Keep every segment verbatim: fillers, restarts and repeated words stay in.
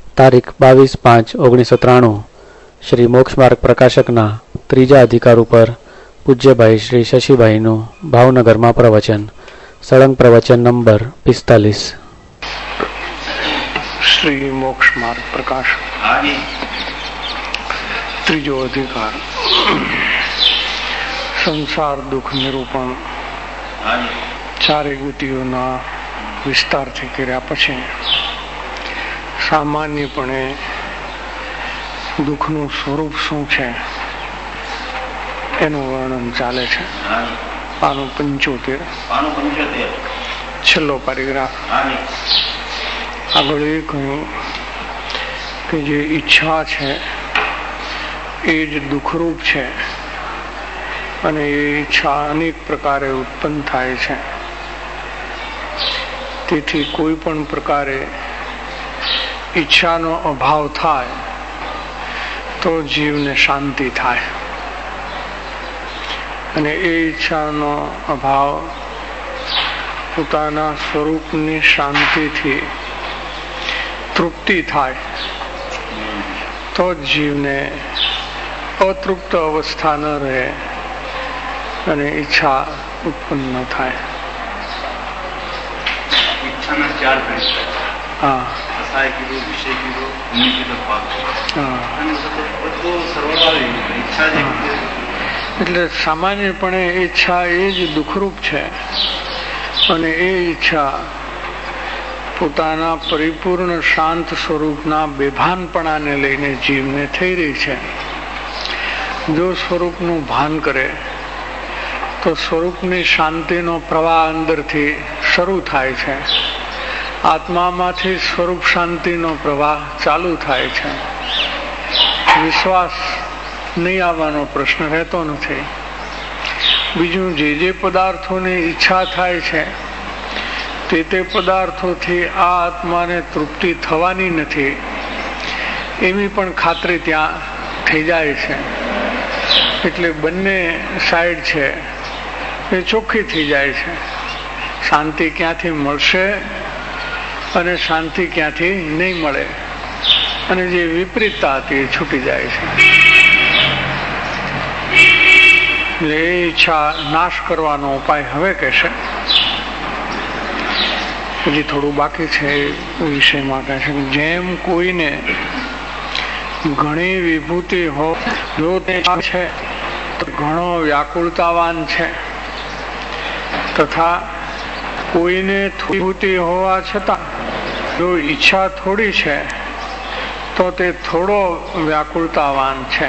તારીખ બાવીસ પાંચ ઓગણીસો ત્રાણું શ્રી મોક્ષ માર્ગ પ્રકાશકના ત્રીજા અધિકાર ઉપર પૂજ્યભાઈ શ્રી શશીભાઈનું ભાવનગરમાં પ્રવચન. સળંગ પ્રવચન નંબર પિસ્તાલીસ. શ્રી મોક્ષ માર્ગ પ્રકાશ ત્રીજો અધિકાર સંસાર દુઃખ નિરૂપણ ચારે ગતિઓના વિસ્તારથી કર્યા પછી સામાન્યપણે દુઃખનું સ્વરૂપ શું છે એનું વર્ણન ચાલે છે. પાનું પંચોતેર છેલ્લો પેરેગ્રાફ. આગળ એ કહ્યું કે જે ઈચ્છા છે એ જ દુઃખરૂપ છે અને એ ઈચ્છા અનેક પ્રકારે ઉત્પન્ન થાય છે. તેથી કોઈ પણ પ્રકારે ઈચ્છાનો અભાવ થાય તો જીવને શાંતિ થાય અને એ ઈચ્છાનો અભાવ પોતાના સ્વરૂપની શાંતિથી તૃપ્તિ થાય તો જીવને અતૃપ્ત અવસ્થા ન રહે અને ઈચ્છા ઉત્પન્ન ન થાય. હા એટલે સામાન્યપણે ઈચ્છા એ જ દુઃખરૂપ છે અને એ ઈચ્છા પોતાના પરિપૂર્ણ શાંત સ્વરૂપના બેભાનપણાને લઈને જીવને થઈ રહી છે. જો સ્વરૂપનું ભાન કરે તો સ્વરૂપની શાંતિનો પ્રવાહ અંદરથી શરૂ થાય છે. આત્મામાંથી સ્વરૂપ શાંતિનો પ્રવાહ ચાલુ થાય છે. વિશ્વાસ નહીં આવવાનો પ્રશ્ન રહેતો નથી. બીજું, જે જે પદાર્થોની ઈચ્છા થાય છે તે તે પદાર્થોથી આ આત્માને તૃપ્તિ થવાની નથી એવી પણ ખાતરી ત્યાં થઈ જાય છે. એટલે બંને સાઈડ છે એ ચોખ્ખી થઈ જાય છે. શાંતિ ક્યાંથી મળશે અને શાંતિ ક્યાંથી નહીં મળે અને જે વિપરીતતા હતી એ છૂટી જાય છે. એટલે એ ઈચ્છા નાશ કરવાનો ઉપાય હવે કહેશે. હજી થોડું બાકી છે એ વિષયમાં કહે છે. જેમ કોઈને ઘણી વિભૂતિ હો જો તે છે ઘણો વ્યાકુળતાવાન છે તથા કોઈને વિભૂતિ હોવા છતાં જો ઈચ્છા થોડી છે તો તે થોડો વ્યાકુળતાવાન છે.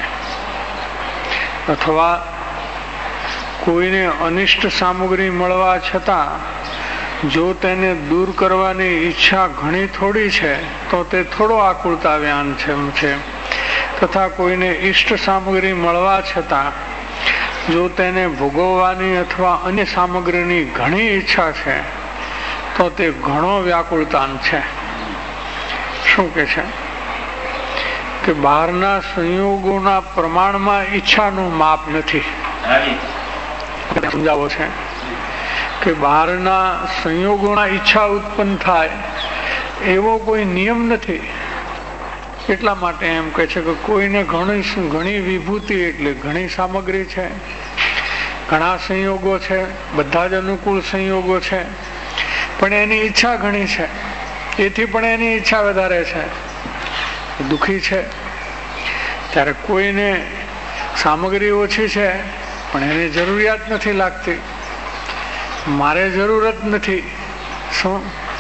અથવા કોઈને અનિષ્ટ સામગ્રી મળવા છતાં જો તેને દૂર કરવાની ઈચ્છા ઘણી થોડી છે તો તે થોડો આકુળતાવાન છે. તથા કોઈને ઈષ્ટ સામગ્રી મળવા છતાં જો તેને ભોગવવાની અથવા અન્ય સામગ્રીની ઘણી ઈચ્છા છે તો તે ઘણો વ્યાકુળતાન છે. શું કે છે કે બહારના સંયોગોના પ્રમાણમાં ઈચ્છાનું માપ નથી. સમજાવો છે કે બહારના સંયોગોના ઈચ્છા ઉત્પન્ન થાય એવો કોઈ નિયમ નથી. એટલા માટે એમ કહે છે કે કોઈને ઘણી ઘણી વિભૂતિ એટલે ઘણી સામગ્રી છે, ઘણા સંયોગો છે, બધા જ અનુકૂળ સંયોગો છે, પણ એની ઈચ્છા ઘણી છે. એથી પણ એની ઈચ્છા વધારે છે, દુઃખી છે. ત્યારે કોઈને સામગ્રી ઓછી છે પણ એની જરૂરિયાત નથી લાગતી, મારે જરૂરત નથી. શું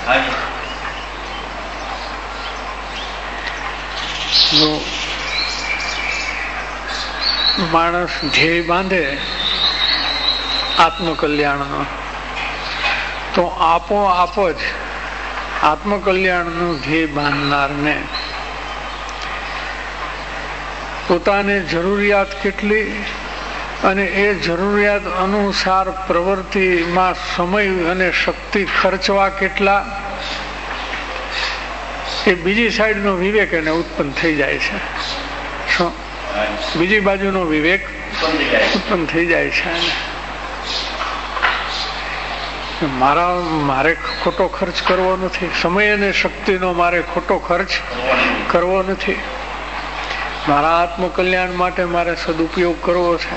માણસ ધ્યેય બાંધે આત્મકલ્યાણનો તો આપો આપો જ આત્મકલ્યાણનું ધ્યેય બાંધનારને પોતાની જરૂરિયાત કેટલી અને એ જરૂરિયાત અનુસાર પ્રવૃત્તિમાં સમય અને શક્તિ ખર્ચવા કેટલા એ બીજી સાઈડનો વિવેક એને ઉત્પન્ન થઈ જાય છે. શું બીજી બાજુનો વિવેક ઉત્પન્ન થઈ જાય છે. મારા મારે ખોટો ખર્ચ કરવો નથી, સમય અને શક્તિનો મારે ખોટો ખર્ચ કરવો નથી. મારા આત્મકલ્યાણ માટે મારે સદુપયોગ કરવો છે.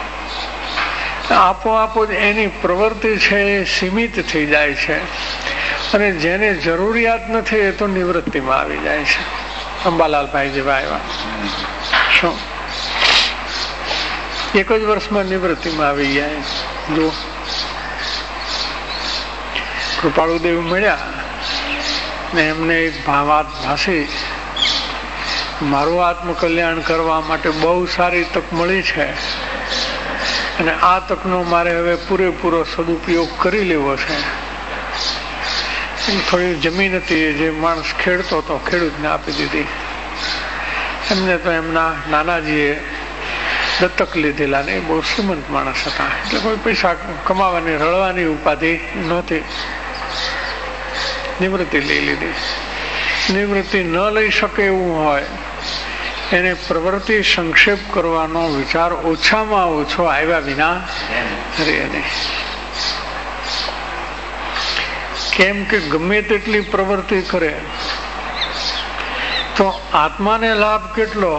આપોઆપો જ એની પ્રવૃત્તિ છે એ સીમિત થઈ જાય છે, અને જેને જરૂરિયાત નથી એ તો નિવૃત્તિમાં આવી જાય છે. અંબાલાલભાઈ જેવા આવ્યા, શું એક જ વર્ષમાં નિવૃત્તિમાં આવી જાય. જો કૃપાળુદેવ મળ્યા ને એમને એક વાત ભાષી, મારું આત્મકલ્યાણ કરવા માટે બહુ સારી તક મળી છે, અને આ તકનો મારે હવે પૂરેપૂરો સદુપયોગ કરી લેવો છે. થોડી જમીન હતી જે માણસ ખેડતો હતો, ખેડૂતને આપી દીધી. એમને તો એમના નાનાજીએ દત્તક લીધેલા ને, બહુ શ્રીમંત માણસ હતા, એટલે કોઈ પૈસા કમાવાની રળવાની ઉપાધિ નહોતી. નિવૃત્તિ લઈ લીધી. નિવૃત્તિ ન લઈ શકે એવું હોય એને પ્રવૃત્તિ સંક્ષેપ કરવાનો વિચાર ઓછામાં ઓછો આવ્યા વિના રહે નહીં. કેમ કે ગમે તેટલી પ્રવૃત્તિ કરે તો આત્માને લાભ કેટલો?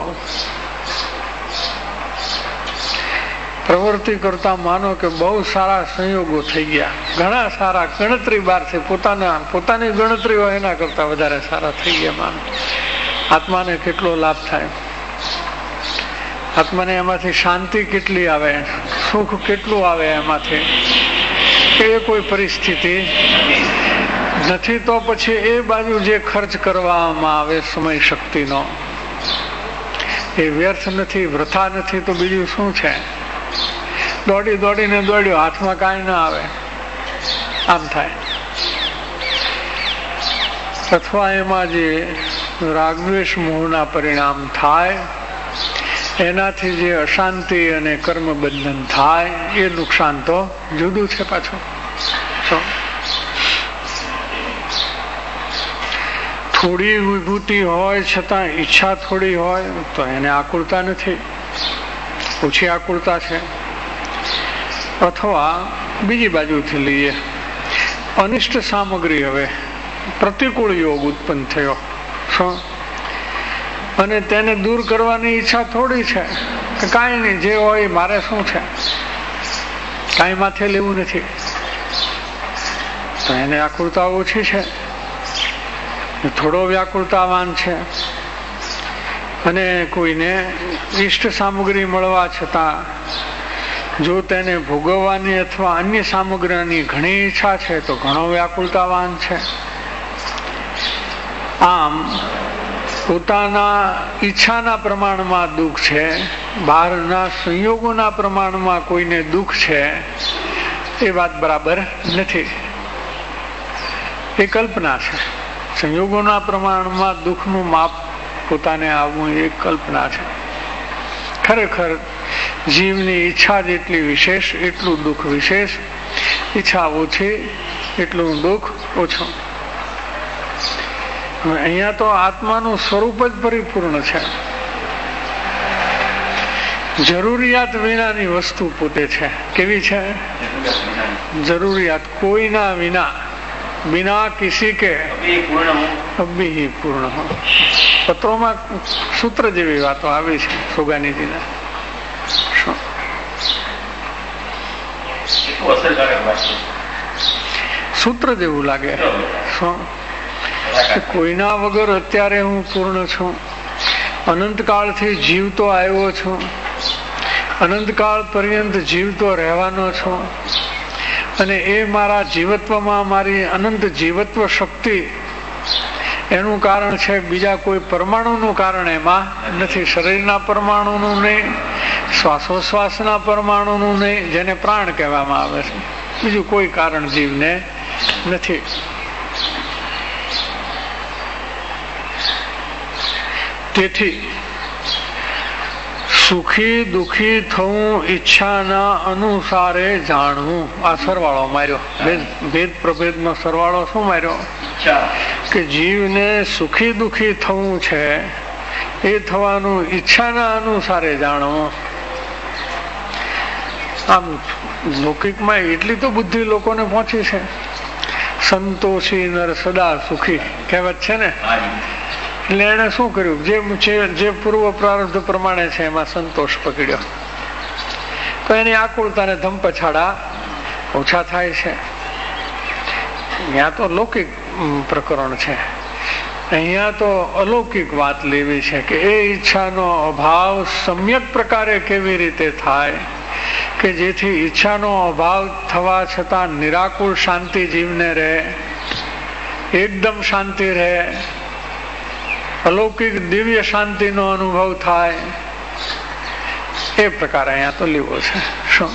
પ્રવૃત્તિ કરતા માનો કે બહુ સારા સંયોગો થઈ ગયા, ઘણા સારા, ગણતરી બહાર છે, પોતાના પોતાની ગણતરીઓ એના કરતા વધારે સારા થઈ ગયા. માનો આત્માને કેટલો લાભ થાય, આત્માને એમાંથી શાંતિ કેટલી આવે, સુખ કેટલું આવે એમાંથી, એ કોઈ પરિસ્થિતિ નથી. તો પછી એ બાજુ જે ખર્ચ કરવામાં આવે સમય શક્તિનો એ વ્યર્થ નથી, વૃથા નથી. તો બીજું શું છે? દોડી દોડીને દોડ્યો, હાથમાં કાંઈ ના આવે, આમ થાય. અથવા એમાં જે રાગદ્વેષ મોહના પરિણામ થાય એનાથી જે અશાંતિ અને કર્મ બંધન થાય એ નુકસાન તો જુદું છે પાછું. થોડી વિભૂતિ હોય છતાં ઈચ્છા થોડી હોય તો એને આકુળતા નથી, ઓછી આકુળતા છે. અથવા બીજી બાજુથી લઈએ, અનિષ્ટ સામગ્રી, હવે પ્રતિકૂળ યોગ ઉત્પન્ન થયો, શું અને તેને દૂર કરવાની ઈચ્છા થોડી છે કે કાંઈ નહીં, જે હોય મારે શું છે, કાંઈ માથે લેવું નથી, તો એને આકુળતા ઓછી છે, થોડો વ્યાકુળતાવાન છે. અને કોઈને ઈષ્ટ સામગ્રી મળવા છતાં જો તેને ભોગવવાની અથવા અન્ય સામગ્રીની ઘણી ઈચ્છા છે તો ઘણો વ્યાકુળતાવાન છે. આમ પોતાના ઈચ્છાના પ્રમાણમાં દુઃખ છે, બહારના સંયોગોના પ્રમાણમાં કોઈને દુઃખ છે, એ વાત બરાબર નથી. એ કલ્પના છે. સંયોગોના પ્રમાણમાં દુઃખનું માપ પોતાને આવવું એ કલ્પના છે. ખરેખર જીવની ઈચ્છા જેટલી વિશેષ એટલું દુઃખ વિશેષ, ઈચ્છા ઓછી એટલું દુઃખ ઓછું. અહીંયા તો આત્માનું સ્વરૂપ જ પરિપૂર્ણ છે. જરૂરિયાત વિનાની વસ્તુ પોતે છે. કેવી છે? જરૂરિયાત કોઈના વિના, બિના કિસી કે અભી પૂર્ણ હો. પત્રોમાં સૂત્ર જેવી વાતો આવી છે સોગાનીજીના. સૂત્ર જેવું લાગે. શું? કોઈના વગર અત્યારે હું પૂર્ણ છું, અનંતકાળથી જીવતો આવ્યો છું, અનંતકાળ પર્યંત જીવતો રહેવાનો છું, અને એ મારા જીવત્વમાં મારી અનંત જીવત્વ શક્તિ એનું કારણ છે, બીજા કોઈ પરમાણુનું કારણ એમાં નથી. શરીરના પરમાણુનું નહીં, શ્વાસોશ્વાસના પરમાણુનું નહીં, જેને પ્રાણ કહેવામાં આવે છે, બીજું કોઈ કારણ જીવને નથી. તેથી સુખી દુઃખી થવું ઈચ્છાના અનુસારે જાણવું. આ સરવાળો માર્યો, ભેદ પ્રભેદનો સરવાળો શું માર્યો? કે જીવને સુખી દુઃખી થવું છે એ થવાનું ઈચ્છાના અનુસારે જાણવું. આમ લૌકિકમાં એટલી તો બુદ્ધિ લોકોને પહોંચી છે. સંતોષી નર સદા સુખી કહેવત છે ને. એટલે એને શું કર્યું, જે જે પૂર્વ પ્રારબ્ધ પ્રમાણે છે એમાં સંતોષ પકડ્યો તો એની આકુળતાને ધમપછાડા ઓછા થાય છે. ત્યાં તો લૌકિક પ્રકરણ છે, અહીંયા તો અલૌકિક વાત લેવી છે કે એ ઈચ્છાનો અભાવ સમ્યક પ્રકારે કેવી રીતે થાય કે જેથી ઈચ્છાનો અભાવ થવા છતાં નિરાકુળ શાંતિ જીવને રહે, એકદમ શાંતિ રહે, અલૌકિક દિવ્ય શાંતિનો અનુભવ થાય. એ પ્રકાર અહીંયા તો લેવો છે. શું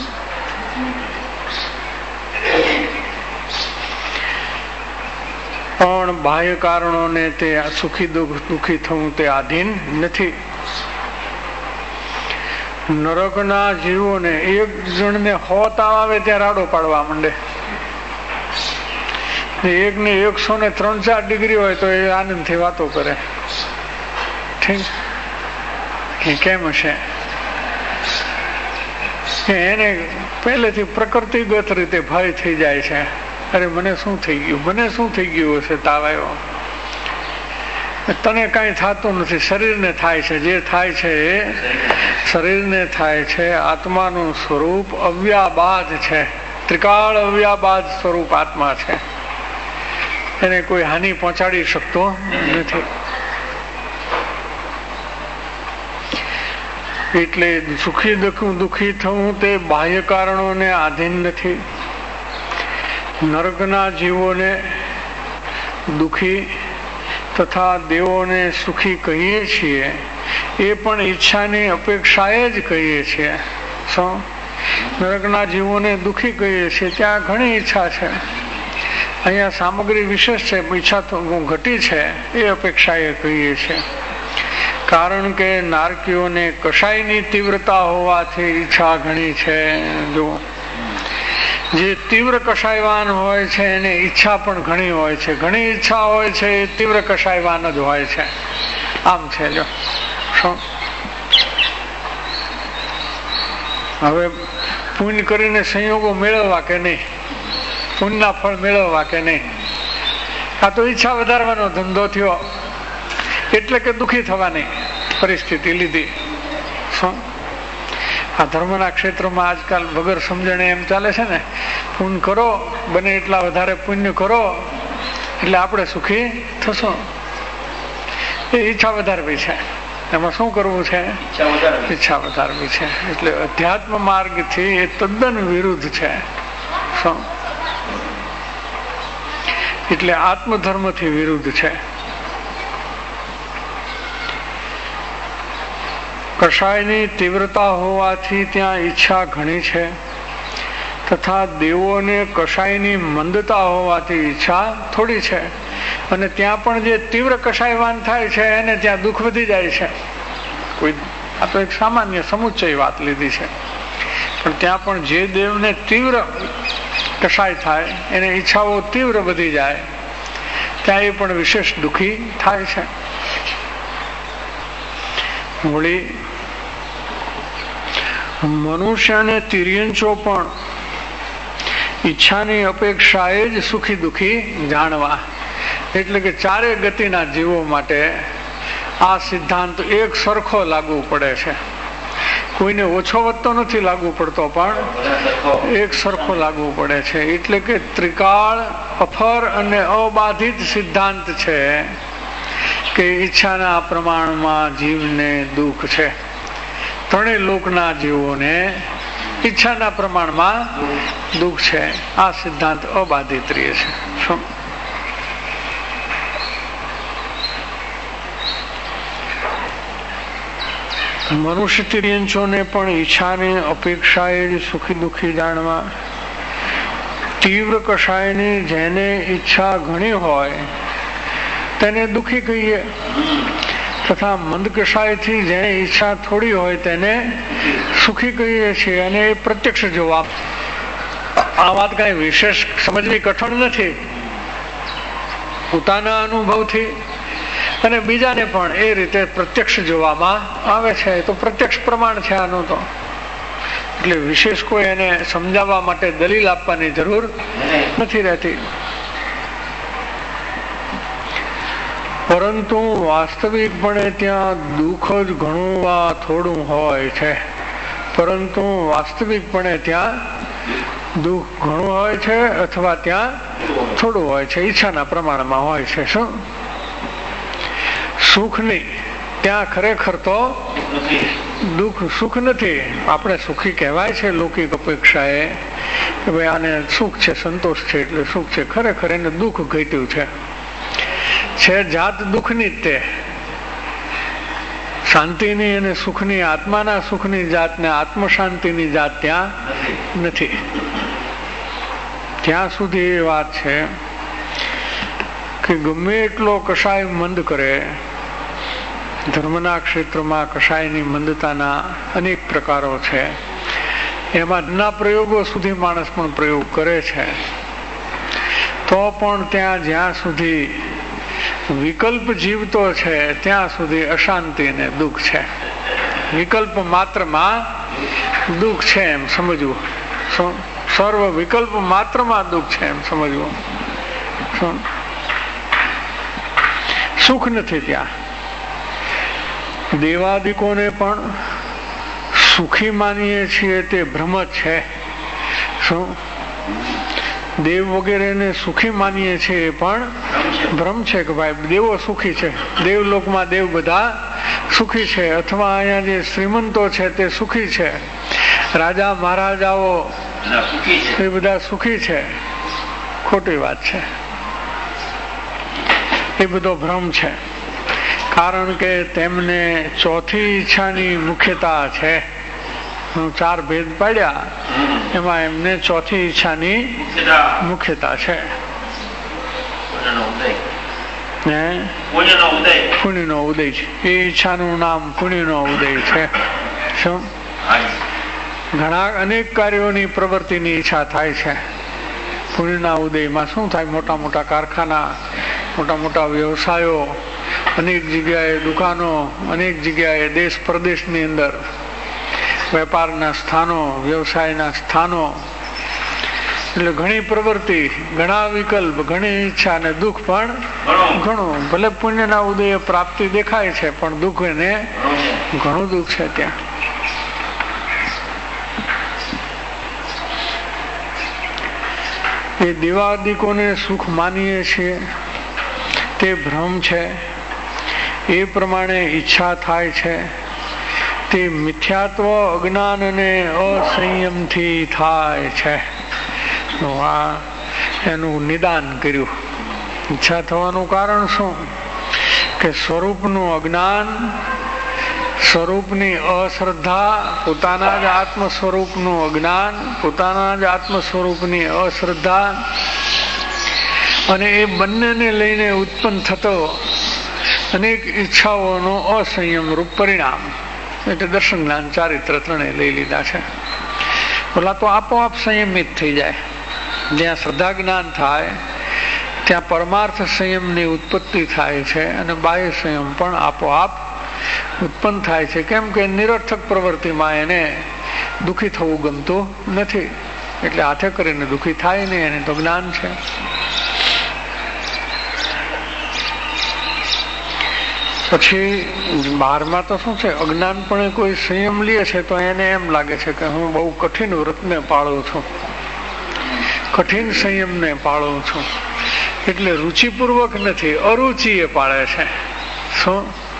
પણ બાહ્ય કારણોને તે સુખી દુઃખી થવું તે આધીન નથી. નરકના જીવોને એક જણને હો તાવ આવે ત્યાં રાડો પાડવા માંડે, એક ને એકસો ને ત્રણ ચાર ડિગ્રી હોય તો એ આનંદથી વાતો કરે. ઠીક, કેમ હશે? એને પહેલેથી પ્રકૃતિગત રીતે ભય થઈ જાય છે. અરે મને શું થઈ ગયું, મને શું થઈ ગયું હશે, તાવ આવ્યો. તને કઈ થતું નથી, શરીરને થાય છે. જે થાય છે એ શરીરને થાય છે. આત્માનું સ્વરૂપ અવ્યાબાદ છે, ત્રિકાળ અવ્યાબાદ સ્વરૂપ આત્મા છે. એને કોઈ હાનિ પહોંચાડી શકતો નથી. એટલે સુખી દુઃખી થવું તે બાહ્ય કારણોને આધીન નથી. નરકના જીવોને દુઃખી તથા દેવોને સુખી કહીએ છીએ એ પણ ઈચ્છાની અપેક્ષાએ જ કહીએ છીએ. શું? નરકના જીવોને દુઃખી કહીએ છીએ ત્યાં ઘણી ઈચ્છા છે. અહીંયા સામગ્રી વિશેષ છે, ઈચ્છા તો ઘટી છે એ અપેક્ષાએ કહીએ છીએ. કારણ કે નારકીઓને કશાયની તીવ્રતા હોવાથી ઈચ્છા ઘણી છે. જો જે તીવ્ર કષાયવાન હોય છે એને ઈચ્છા પણ ઘણી હોય છે. ઘણી ઈચ્છા હોય છે એ તીવ્ર કષાયવાન જ હોય છે. આમ છે. જો શું હવે પુણ્ય કરીને સંયોગો મેળવવા કે નહીં, પુણ્યના ફળ મેળવવા કે નહીં, આ તો ઈચ્છા વધારવાનો ધંધો થયો એટલે કે દુઃખી થવાની પરિસ્થિતિ લીધી. શું આ ધર્મના ક્ષેત્રમાં આજકાલ વગર સમજણે એમ ચાલે છે ને, પુણ્ય કરો, બને એટલા વધારે પુણ્ય કરો એટલે આપણે સુખી થશું. એ ઈચ્છા વધારવી છે. એમાં શું કરવું છે? ઈચ્છા વધારવી છે. એટલે અધ્યાત્મ માર્ગથી એ તદ્દન વિરુદ્ધ છે. શું? એટલે આત્મધર્મથી વિરુદ્ધ છે. કષાયની તીવ્રતા હોવાથી ત્યાં ઈચ્છા ઘણી છે તથા દેવોને કષાયની મંદતા હોવાથી ઈચ્છા થોડી છે. અને ત્યાં પણ જે તીવ્ર કષાયવાન થાય છે એને ત્યાં દુઃખ વધી જાય છે. કોઈ આ તો એક સામાન્ય સમુચ્ચય વાત લીધી છે, પણ ત્યાં પણ જે દેવને તીવ્ર કષાય થાય એને ઈચ્છાઓ તીવ્ર વધી જાય ત્યાં એ પણ વિશેષ દુઃખી થાય છે. વળી મનુષ્ય અને તિર્યંચો પણ ઈચ્છાની અપેક્ષાએ જ સુખી દુઃખી જાણવા. એટલે કે ચારે ગતિના જીવો માટે આ સિદ્ધાંત એક સરખો લાગુ પડે છે. કોઈને ઓછો વધતો નથી લાગુ પડતો, પણ એક સરખો લાગુ પડે છે. એટલે કે ત્રિકાળ અફર અને અબાધિત સિદ્ધાંત છે કે ઈચ્છાના પ્રમાણમાં જીવને દુઃખ છે. ત્રણેય લોકના જીવોને ઈચ્છાના પ્રમાણમાં દુઃખ છે. આ સિદ્ધાંત અબાધિત રહે છે. શું? મનુષ્ય તિર્યંચોને પણ ઈચ્છાની અપેક્ષાએ સુખી દુઃખી જાણવા. તીવ્ર કષાયની જેને ઈચ્છા ઘણી હોય તેને દુઃખી કહીએ, તથા મંદ કષાયથી જેને ઈચ્છા થોડી હોય તેને સુખી કહીએ છીએ. અને એ પ્રત્યક્ષ જવાબ. આ વાત કઈ વિશેષ સમજવી કઠણ નથી. પોતાના અનુભવથી અને બીજાને પણ એ રીતે પ્રત્યક્ષ જોવામાં આવે છે. તો પ્રત્યક્ષ પ્રમાણ છે આનું. તો એટલે વિશેષ કોઈ એને સમજાવવા માટે દલીલ આપવાની જરૂર નથી રહેતી. પરંતુ વાસ્તવિકપણે ત્યાં દુઃખ જ ઘણું વા થોડું હોય છે. પરંતુ વાસ્તવિકપણે ત્યાં દુઃખ ઘણું હોય છે અથવા ત્યાં થોડું હોય છે, ઈચ્છાના પ્રમાણમાં હોય છે. શું સુખ નહીં, ત્યાં ખરેખર તો દુઃખ સુખ નથી. આપણે સુખી કહેવાય છે લૌકિક અપેક્ષાએ કે ભાઈ આને સુખ છે, સંતોષ છે એટલે સુખ છે. ખરેખર એને દુઃખ ઘટ્યું છે છે જાત દુઃખની જ તે શાંતિની અને સુખની, આત્માના સુખની જાત ને આત્મ શાંતિની જાત ત્યાં નથી. ત્યાં સુધી એ વાત છે કે ગમે એટલો કશાય મંદ કરે, ધર્મના ક્ષેત્રમાં કશાયની મંદતાના અનેક પ્રકારો છે. એમાં ના પ્રયોગો સુધી માણસ પણ પ્રયોગ કરે છે, તો પણ ત્યાં જ્યાં સુધી વિકલ્પ જીવતો છે ત્યાં સુધી અશાંતિ અને દુઃખ છે. વિકલ્પ માત્રમાં દુઃખ છે એમ સમજવું. સર્વ વિકલ્પ માત્રમાં દુઃખ છે એમ સમજવું. સુખ નથી ત્યાં. દેવાદિકોને પણ સુખી માનીએ છીએ તે ભ્રમ જ છે. શું દેવ વગેરેને સુખી માનીએ છીએ એ પણ ભ્રમ છે કે ભાઈ દેવો સુખી છે, દેવલોકમાં દેવ બધા સુખી છે, અથવા અહીંયા જે શ્રીમંતો છે તે સુખી છે, રાજા મહારાજાઓ એ બધા સુખી છે. ખોટી વાત છે. એ બધો ભ્રમ છે. કારણ કે તેમને ચોથી ઈચ્છાની મુખ્યતા છે. ચાર ભેદ પાડ્યા એમાં એમને ચોથી ઈચ્છાની મુખ્યતા છે. પુણ્યનો ઉદય છે. એ ઈચ્છાનું નામ પુણ્યનો ઉદય છે. શું ઘણા અનેક કાર્યોની પ્રવૃત્તિની ઈચ્છા થાય છે. પુણ્યના ઉદયમાં શું થાય? મોટા મોટા કારખાના, મોટા મોટા વ્યવસાયો, અનેક જગ્યાએ દુકાનો, અનેક જગ્યાએ દેશ પ્રદેશની અંદર વેપારના સ્થાનો, વ્યવસાયના સ્થાનો, એટલે ઘણી પ્રવૃત્તિ, ઘણા વિકલ્પ, ઘણી ઈચ્છા અને દુઃખ પણ ઘણું. ભલે પુણ્યના ઉદય પ્રાપ્તિ દેખાય છે પણ દુઃખ એને ઘણું દુઃખ છે ત્યાં. એ દેવાદિકોને સુખ માનીએ છીએ તે ભ્રમ છે. એ પ્રમાણે ઈચ્છા થાય છે તે મિથ્યાત્વ, અજ્ઞાન અને અસંયમથી થાય છે. આ એનું નિદાન કર્યું. ઈચ્છા થવાનું કારણ શું? કે સ્વરૂપનું અજ્ઞાન, સ્વરૂપની અશ્રદ્ધા, પોતાના જ આત્મ સ્વરૂપનું અજ્ઞાન, પોતાના જ આત્મ સ્વરૂપની અશ્રદ્ધા, અને એ બંનેને લઈને ઉત્પન્ન થતો અનેક ઈચ્છાઓનો અસંયમ રૂપ પરિણામ. એટલે દર્શન જ્ઞાન ચારિત્ર ત્રણે લઈ લીધા છે. ઓલા તો આપોઆપ સંયમિત થઈ જાય. જ્યાં શ્રદ્ધા જ્ઞાન થાય ત્યાં પરમાર્થ સંયમની ઉત્પત્તિ થાય છે અને બાહ્ય સંયમ પણ આપોઆપ ઉત્પન્ન થાય છે. કેમ કે નિરર્થક પ્રવૃત્તિમાં એને દુઃખી થવું ગમતું નથી, એટલે હાથે કરીને દુઃખી થાય નહીં. એને તો જ્ઞાન છે. પછી બહારમાં તો શું છે, અજ્ઞાનપણે કોઈ સંયમ લે છે તો એને એમ લાગે છે કે હું બહુ કઠિન વ્રતને પાળું છું, કઠિન સંયમને પાળું છું. એટલે રુચિપૂર્વક નથી, અરુચિ એ પાળે છે. શું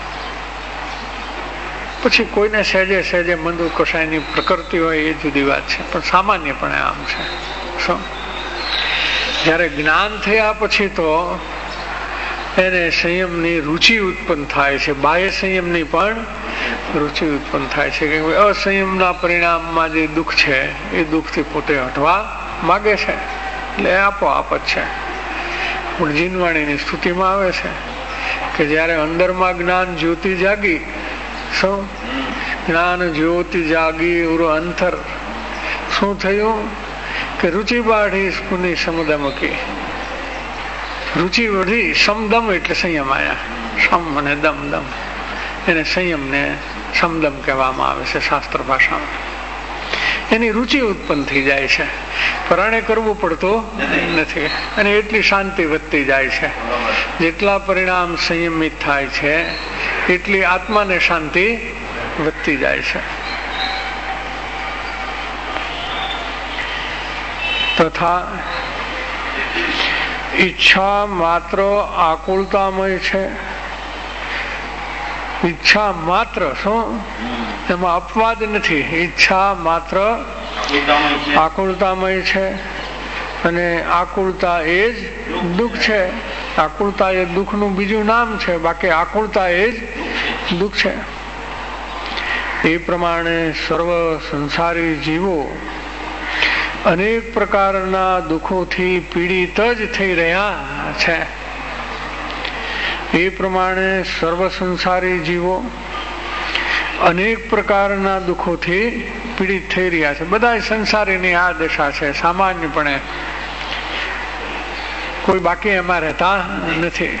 પછી કોઈને સહેજે સહેજે મંદુ કશાયની પ્રકૃતિ હોય એ જુદી વાત છે, પણ સામાન્યપણે આમ છે. શું જયારે જ્ઞાન થયા પછી તો એને સંયમની રુચિ ઉત્પન્ન થાય છે, બાહ્ય સંયમની પણ રુચિ ઉત્પન્ન થાય છે. કે અસંયમના પરિણામમાં જે દુઃખ છે એ દુઃખથી પોતે હટવા માગે છે, એટલે આપોઆપ જ છે. જીનવાણીની સ્તુતિમાં આવે છે કે જયારે અંદરમાં જ્ઞાન જ્યોતિ જાગી, શું જ્ઞાન જ્યોતિ જાગી ઉરો અંતર, શું થયું કે રુચિ બાઢી સ્પુની સમદમકી. રુચિ વધી, સમદમ એટલે સંયમ આયા. સમ અને દમ દમ એને સંયમને સમદમ કહેવામાં આવે છે શાસ્ત્ર ભાષામાં. એની રુચિ ઉત્પન્ન થઈ જાય છે. પરણે કરવું પડતું નથી અને એટલી શાંતિ વધતી જાય છે. જેટલા પરિણામ સંયમિત થાય છે એટલી આત્માને શાંતિ વધતી જાય છે. તથા ઈચ્છા માત્ર આકુલતામય છે. ઈચ્છા માત્ર શું એમાં અપવાદ નથી. ઈચ્છા માત્ર આકુલતામય છે અને આકુલતા એ જ દુઃખ છે. આકુલતા એ દુઃખનું બીજું નામ છે, બાકી આકુલતા એ જ દુઃખ છે. એ પ્રમાણે સર્વ સંસારી જીવો અનેક પ્રકારના દુઃખોથી પીડિત જ થઈ રહ્યા છે. એ પ્રમાણે સર્વ સંસારી જીવો અનેક પ્રકારના દુઃખોથી પીડિત થઈ રહ્યા છે. બધા સંસારીની આ દશા છે. સામાન્યપણે કોઈ બાકી એમાં રહેતા નથી.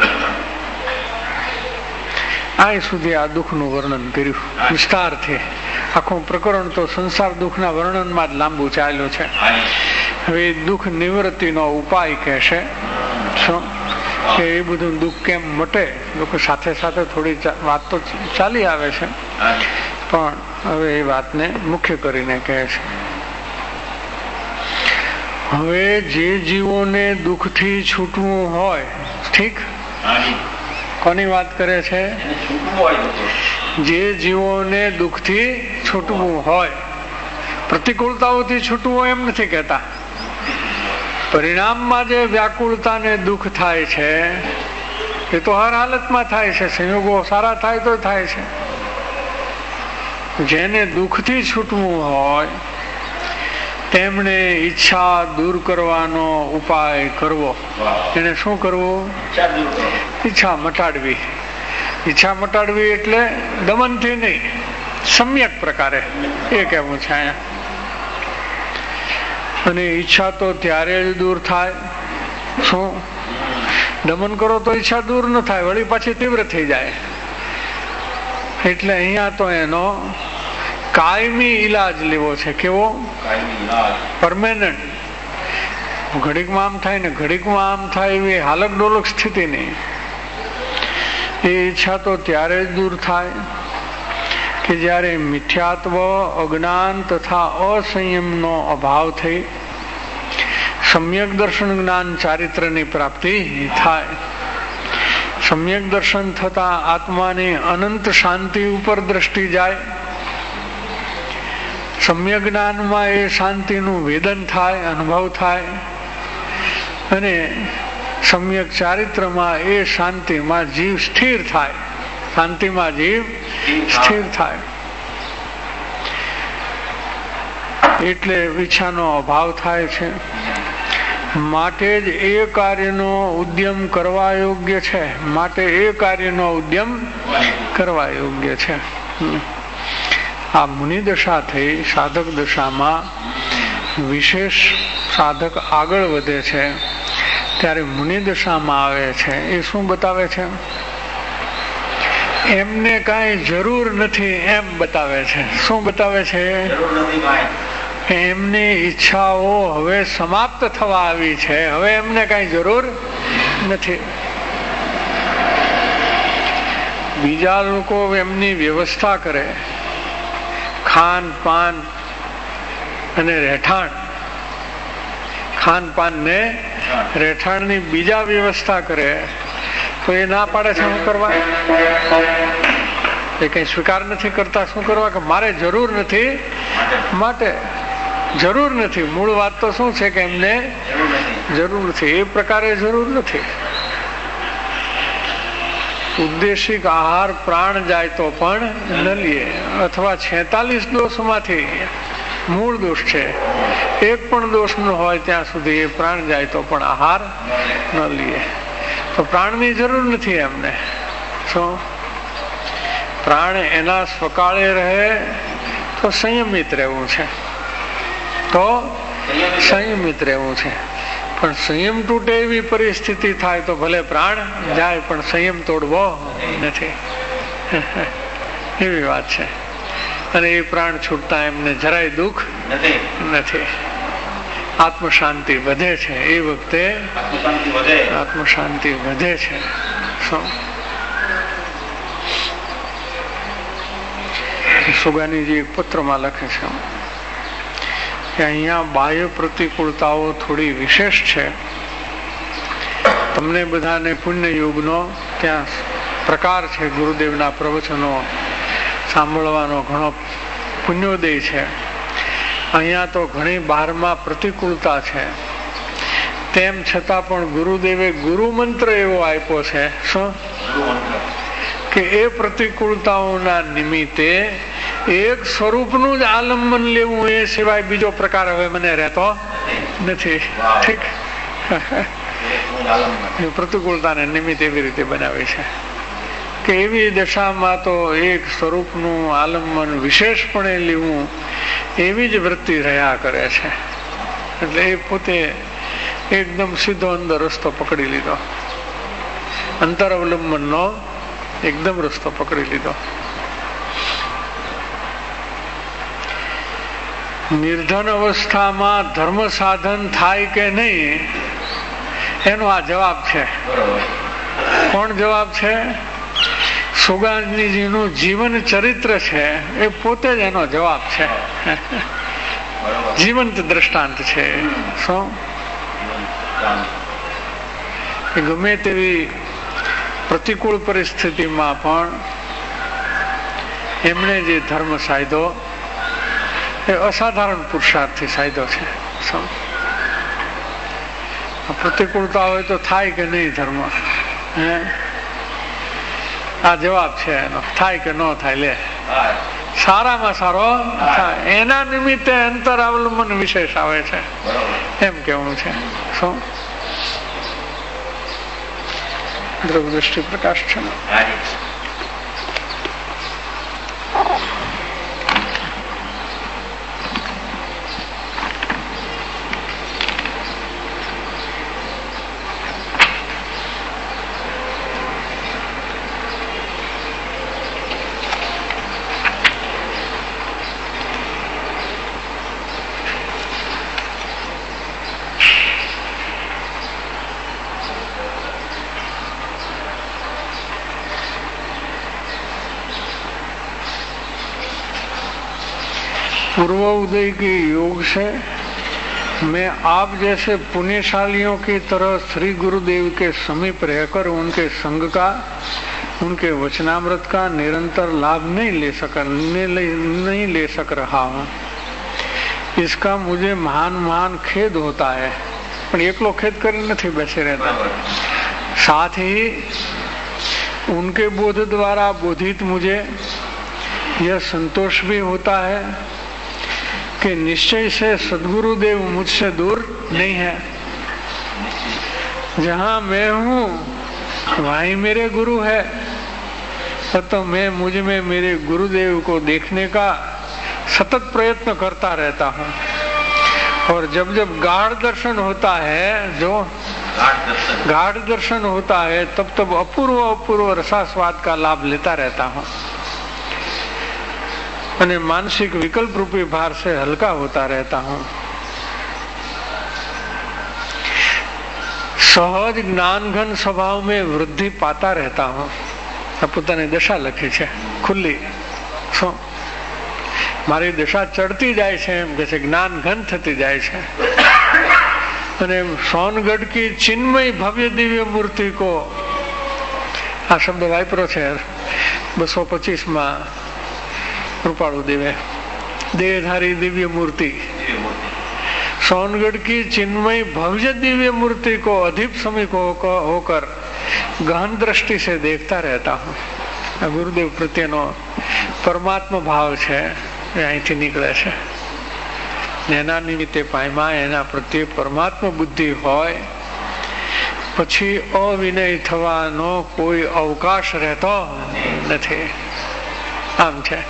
અહીં સુધી આ દુઃખનું વર્ણન કર્યું વિસ્તારથી. આખું પ્રકરણ તો સંસાર દુઃખના વર્ણનમાં જ લાંબુ ચાલ્યું છે. હવે દુઃખ નિવૃત્તિનો ઉપાય કહેશે. શું કે એ બધું દુઃખ કેમ મટે? લોકો સાથે સાથે થોડી વાત તો ચાલી આવે છે, પણ હવે એ વાતને મુખ્ય કરીને કહે છે. હવે જે જીવોને દુઃખથી છૂટવું હોય, ઠીક, કોની વાત કરે છે? જે જીવોને દુઃખથી છૂટવું હોય, પ્રતિકૂળતાઓથી છૂટવું હોય એમ નથી કહેતા. પરિણામમાં જે વ્યાકુળતા ને દુઃખ થાય છે એ તો હર હાલતમાં થાય છે. સંયોગો સારા થાય તો થાય છે. જેને દુઃખથી છૂટવું હોય તેમણે ઈચ્છા દૂર કરવાનો ઉપાય કરવો. એને શું કરવું? ઈચ્છા મટાડવી. ઈચ્છા મટાડવી એટલે દમનથી નહીં, સમ્યક પ્રકારે એ કહેવું છે અહીંયા. અને ઈચ્છા તો ત્યારે જ દૂર થાય. શું? દમન કરો તો ઈચ્છા દૂર ન થાય, વળી પાછી તીવ્ર થઈ જાય. એટલે અહીંયા તો એનો કાયમી ઈલાજ લેવો છે. કેવો? પરમેનન્ટ. ઘડીકમાં આમ થાય ને ઘડીકમાં આમ થાય એવી હાલક ડોલક સ્થિતિ નહીં. એ ઈચ્છા તો ત્યારે જ દૂર થાય કે જ્યારે મિથ્યાત્વ, અજ્ઞાન તથા અસંયમનો અભાવ થઈ સમ્યક દર્શન જ્ઞાન ચારિત્રની પ્રાપ્તિ થાય. સમ્યક દર્શન થતા આત્માની અનંત શાંતિ ઉપર દ્રષ્ટિ જાય. સમ્યક જ્ઞાનમાં એ શાંતિનું વેદન થાય, અનુભવ થાય અને સમ્યક ચારિત્રમાં એ શાંતિમાં જીવ સ્થિર થાય. શાંતિમાં જીવ સ્થિર થાય એટલે ઈચ્છાનો અભાવ થાય છે. માટે જ એ કાર્યનો ઉદ્યમ કરવા યોગ્ય છે. માટે એ કાર્યનો ઉદ્યમ કરવા યોગ્ય છે. આ મુનિ દશા થઈ સાધક દશામાં વિશેષ સાધક આગળ વધે છે ત્યારે મુનિ દશામાં આવે છે. એ શું બતાવે છે? એમને કઈ જરૂર નથી એમ બતાવે છે. શું બતાવે છે? એમની ઈચ્છાઓ હવે સમાપ્ત થવા આવી છે. હવે એમને કઈ જરૂર નથી. બીજા લોકો એમની વ્યવસ્થા કરે, ખાન પાન અને રહેઠાણ, ખાન પાન ને રહેઠાણની બીજા વ્યવસ્થા કરે તો એ ના પાડે છે. શું કરવા? એ કઈ સ્વીકાર નથી કરતા. શું કરવા? કે મારે જરૂર નથી માટે જરૂર નથી. મૂળ વાત તો શું છે કે એમને જરૂર નથી. એ પ્રકારે જરૂર નથી. ઉદ્દેશિક આહાર પ્રાણ જાય તો પણ ન લે. અથવા છેતાલીસ દોષમાંથી મૂળ દોષ છે, એક પણ દોષ ન હોય ત્યાં સુધી એ પ્રાણ જાય તો પણ આહાર ન લે. તો પ્રાણની જરૂર નથી એમને. શું? પ્રાણ એના સ્વકાળે રહે તો સંયમિત રહેવું છે. તો સંયમિત રહેવું છે. પણ સંયમ તૂટે એવી પરિસ્થિતિ થાય તો ભલે પ્રાણ જાય પણ સંયમ તોડવો નથી. એવી વાત છે. અને એ પ્રાણ છૂટતા એમને જરાય દુઃખ નથી. આત્મ શાંતિ વધે છે. એ વખતે આત્મ શાંતિ વધે છે. સુગાનીજી એક પત્રમાં લખે છે કે અહીંયા બાહ્ય પ્રતિકૂળતાઓ થોડી વિશેષ છે. તમને બધાને પુણ્ય યુગનો ત્યાં પ્રકાર છે. ગુરુદેવના પ્રવચનો સાંભળવાનો ઘણો પુણ્યોદય છે. અહીંયા તો ઘણી બહારમાં પ્રતિકૂળતા છે. તેમ છતાં પણ ગુરુદેવે ગુરુ મંત્ર એવો આપ્યો છે શું કે એ પ્રતિકૂળતાઓના નિમિત્તે એક સ્વરૂપનું જ આલંબન લેવું, એ સિવાય બીજો પ્રકાર હવે મને રહેતો નથી. ઠીક, પ્રતિકૂળતાને નિમિત્ત એવી રીતે બનાવે છે કે એવી દશામાં તો એક સ્વરૂપનું આલંબન વિશેષપણે લેવું એવી જ વૃત્તિ રહ્યા કરે છે. એટલે એ પોતે એકદમ સીધો અંદર રસ્તો પકડી લીધો, અંતર અવલંબનનો એકદમ રસ્તો પકડી લીધો. નિર્ધન અવસ્થામાં ધર્મ સાધન થાય કે નહીં એનો આ જવાબ છે. કોણ જવાબ છે? સુગાનીજીનું જીવન ચરિત્ર છે એ પોતે જ એનો જવાબ છે. જીવંત દ્રષ્ટાંત છે. શું ગમે તેવી પ્રતિકૂળ પરિસ્થિતિમાં પણ એમણે જે ધર્મ સાધ્યો એ અસાધારણ પુરુષાર્થથી સાધ્યો છે. પ્રતિકૂળતા હોય તો થાય કે નહીં ધર્મ? હે, આ જવાબ છે એનો. થાય કે ન થાય? લે, સારામાં સારો થાય. એના નિમિત્તે અંતર અવલંબન વિશેષ આવે છે એમ કેવું છે. શું દ્રષ્ટિ પ્રકાશ છે. पूर्व उदय की योग से मैं आप जैसे पुण्यशालियों की तरह श्री गुरुदेव के समीप रहकर उनके संग का, उनके वचनामृत का निरंतर लाभ नहीं ले सक नहीं ले सक रहा हूँ. इसका मुझे महान महान खेद होता है. पर एकलो खेद कर नहीं बैसे रहता, साथ ही उनके बोध द्वारा बोधित मुझे यह संतोष भी होता है कि निश्चय से सद्गुरुदेव मुझसे दूर नहीं है. जहाँ मैं हूँ वहीं मेरे गुरु है, तो मैं मुझ में मेरे गुरुदेव को देखने का सतत प्रयत्न करता रहता हूँ. और जब जब गाढ़ दर्शन होता है, जो गाढ़ दर्शन होता है, तब तब अपूर्व अपूर्व रसास्वाद का लाभ लेता रहता हूँ અને मानसिक विकल्प रूपी भार से हल्का होता रहता हूँ. सहज ज्ञान घन स्वभाव में वृद्धि पाता रहता हूँ. પોતાની દશા લખી છે ખુલ્લી. શું મારી દશા ચડતી જાય છે એમ કે છે, જ્ઞાન ઘન થતી જાય છે. અને સોનગઢ की चिन्मय भव्य दिव्य मूर्ति को, આ શબ્દ વાપરો છે બસો પચીસ માં रूपालू देवे, देहधारी दिव्य मूर्ति. सोनगढ़ की चिन्मय भव्य दिव्य मूर्ति को अधिक समय को होकर गहन दृष्टि से देखता रहता हूँ. गुरुदेव प्रत्येनो परमात्मा भाव है અહીંથી નીકળે છે. એના નિમિત્તે પાયમાં એના પ્રત્યે પરમાત્મા બુદ્ધિ હોય પછી અવિનય થવાનો કોઈ અવકાશ રહેતો નથી. આમ છે.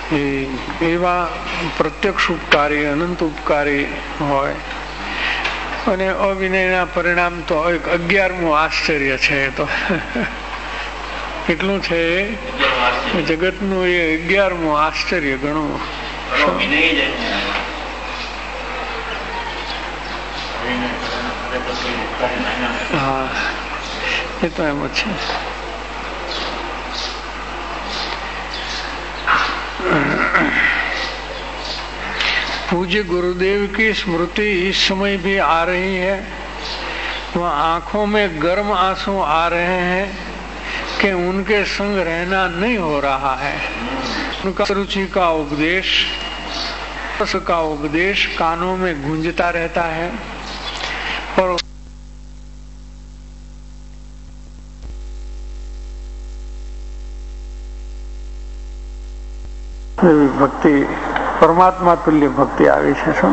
એવા પ્રત્યક્ષ ઉપકારી, અનંત ઉપકારી હોય અને અવિનયના પરિણામ તો એક અગિયારમું આશ્ચર્ય છે. એ તો કેટલું છે જગતનું એ અગિયારમું આશ્ચર્ય ગણવું. હા એ તો એમ જ છે. पूज्य गुरुदेव की स्मृति इस समय भी आ रही है. वह आंखों में गर्म आंसू आ रहे हैं कि उनके संग रहना नहीं हो रहा है. उनका रुचि का उपदेश रस का उपदेश कानों में गूंजता रहता है और भक्ति परमात्मा तुल्य भक्ति આવી છે. શું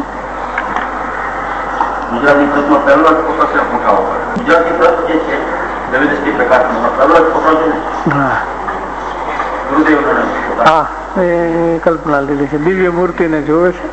ગુજરાતી તત્વ પહેલો જ ફોટો છે મોટા ઉપર ગુજરાતી તત્વ જે છે નવીનસ્તી પ્રકાશનો પહેલો જ ફોટો છે ને. હા ગુરુદેવનો. હા એ કલ્પના લીધી છે. દિવ્ય મૂર્તિને જોવે છે.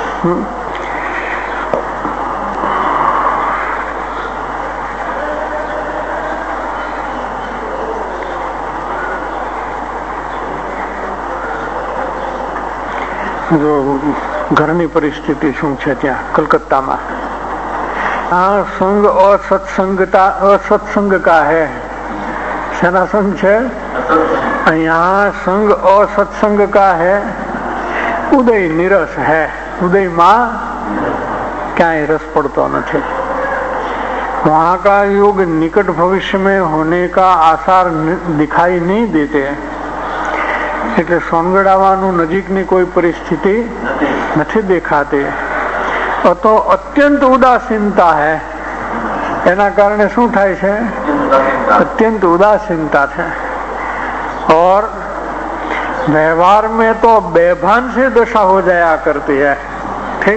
જો ઘરની પરિસ્થિતિ શું છે ત્યાં કલકત્તામાં. આ સંગ असत्संगता असत्संग का है. सेना संग છે यहाँ संग असत्संग का है. उदय निरस है. उदय माँ ક્યાંય રસ પડતો નથી. वहाँ का युग निकट भविष्य में होने का आसार दिखाई नहीं देते. એટલે સોનગઢાવાનું નજીકની કોઈ પરિસ્થિતિ નથી દેખાતી. તો અત્યંત ઉદાસીનતા है. એના કારણે શું થાય છે? અત્યંત ઉદાસીनता છે. और व्यवहार में तो बेभान से दशा हो जाया करती है. ठीक.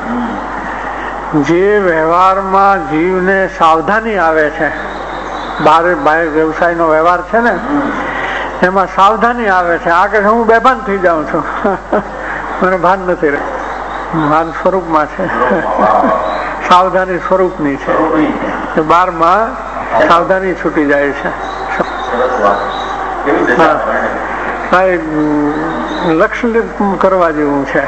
જે વ્યવહારમાં જીવને સાવધાની આવે છે, બહાર બહાર વ્યવસાયનો વ્યવહાર છે ને એમાં સાવધાની આવે છે. આ કે હું બેભાન થઈ જાઉં છું, મને ભાન નથી રહે. ભાન સ્વરૂપમાં છે, સાવધાની સ્વરૂપની છે. બારમાં સાવધાની છૂટી જાય છે. લક્ષ્ય કરવા જેવું છે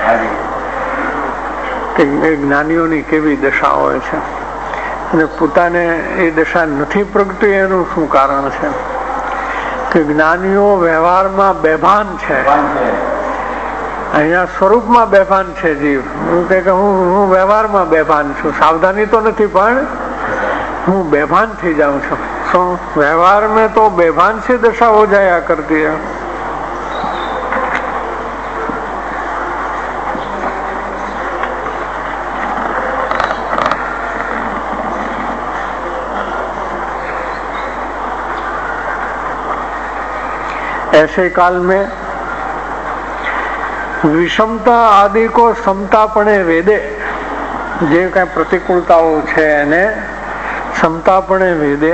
કે જ્ઞાનીઓની કેવી દશા હોય છે અને પોતાને એ દશા નથી પ્રગટી. એનું શું કારણ છે? કે જ્ઞાનીઓ વ્યવહારમાં બેભાન છે. અહીંયા સ્વરૂપમાં બેભાન છે જીવ. હું કે હું હું વ્યવહારમાં બેભાન છું. સાવધાની તો નથી પણ હું બેભાન થઈ જાઉં છું. શું વ્યવહાર में तो बेभान से दशा हो जाया करती है. ऐसे काल में વિષમતા આદિ કો સમતાપણે વેદે. જે કઈ પ્રતિકૂળતાઓ છે એને સમતાપણે વેદે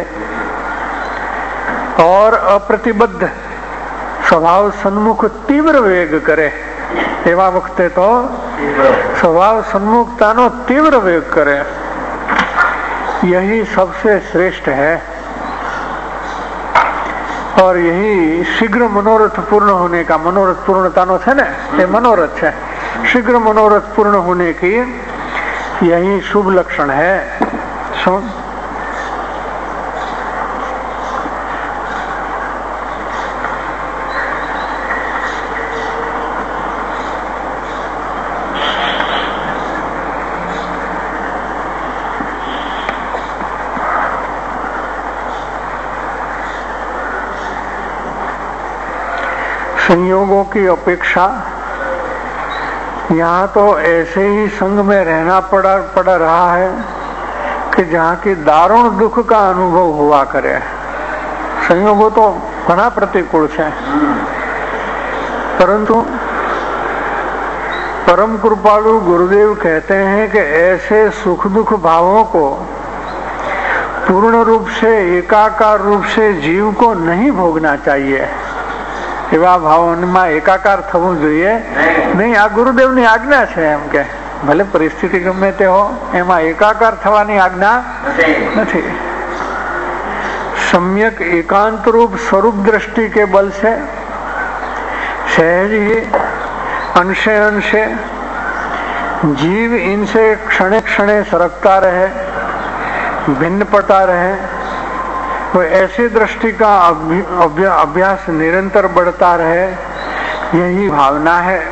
और अप्रतिबद्ध स्वभाव सन्मुख तीव्र वेग करे. एवा वखते तो स्वभाव सन्मुखतानो तीव्र वेग करे. यही सबसे श्रेष्ठ है और यही शीघ्र मनोरथ पूर्ण होने का. मनोरथ पूर्णतानो है ना, ये मनोरथ है. शीघ्र मनोरथ पूर्ण होने की यही शुभ लक्षण है. सुन संयोगों की अपेक्षा यहाँ तो ऐसे ही संग में रहना पड़ा पड़ रहा है कि जहाँ की दारुण दुख का अनुभव हुआ करे. संयोगों तो घना प्रतिकूल है, परंतु परम कृपालु गुरुदेव कहते हैं कि ऐसे सुख दुख भावों को पूर्ण रूप से एकाकार रूप से जीव को नहीं भोगना चाहिए. એવા ભાવોમાં એકાકાર થવું જોઈએ નહીં. આ ગુરુદેવની આજ્ઞા છે. એમ કે ભલે પરિસ્થિતિ ગમે તે હો, એમાં એકાકાર થવાની આજ્ઞા નથી. सम्यक एकांत रूप स्वरूप दृष्टि के बल से सहज ही अंशे अंशे जीव इनसे क्षणे क्षणे सरकता रहे, भिन्न पड़ता रहे, वो ऐसी दृष्टि का अभ्यास निरंतर बढ़ता रहे, यही भावना है.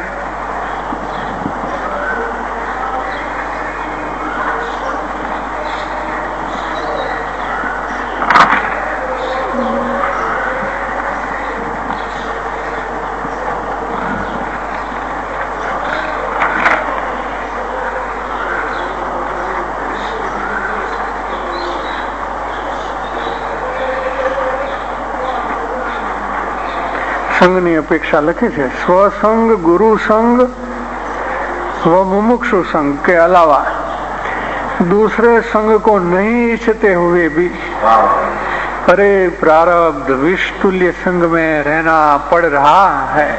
संघ अपेक्षा लखी है. स्वसंग, गुरु संग व मुमुक्षु संग के अलावा दूसरे संग को नहीं इच्छते हुए भी अरे प्रारब्ध विष तुल्य संग में रहना पड़ रहा है.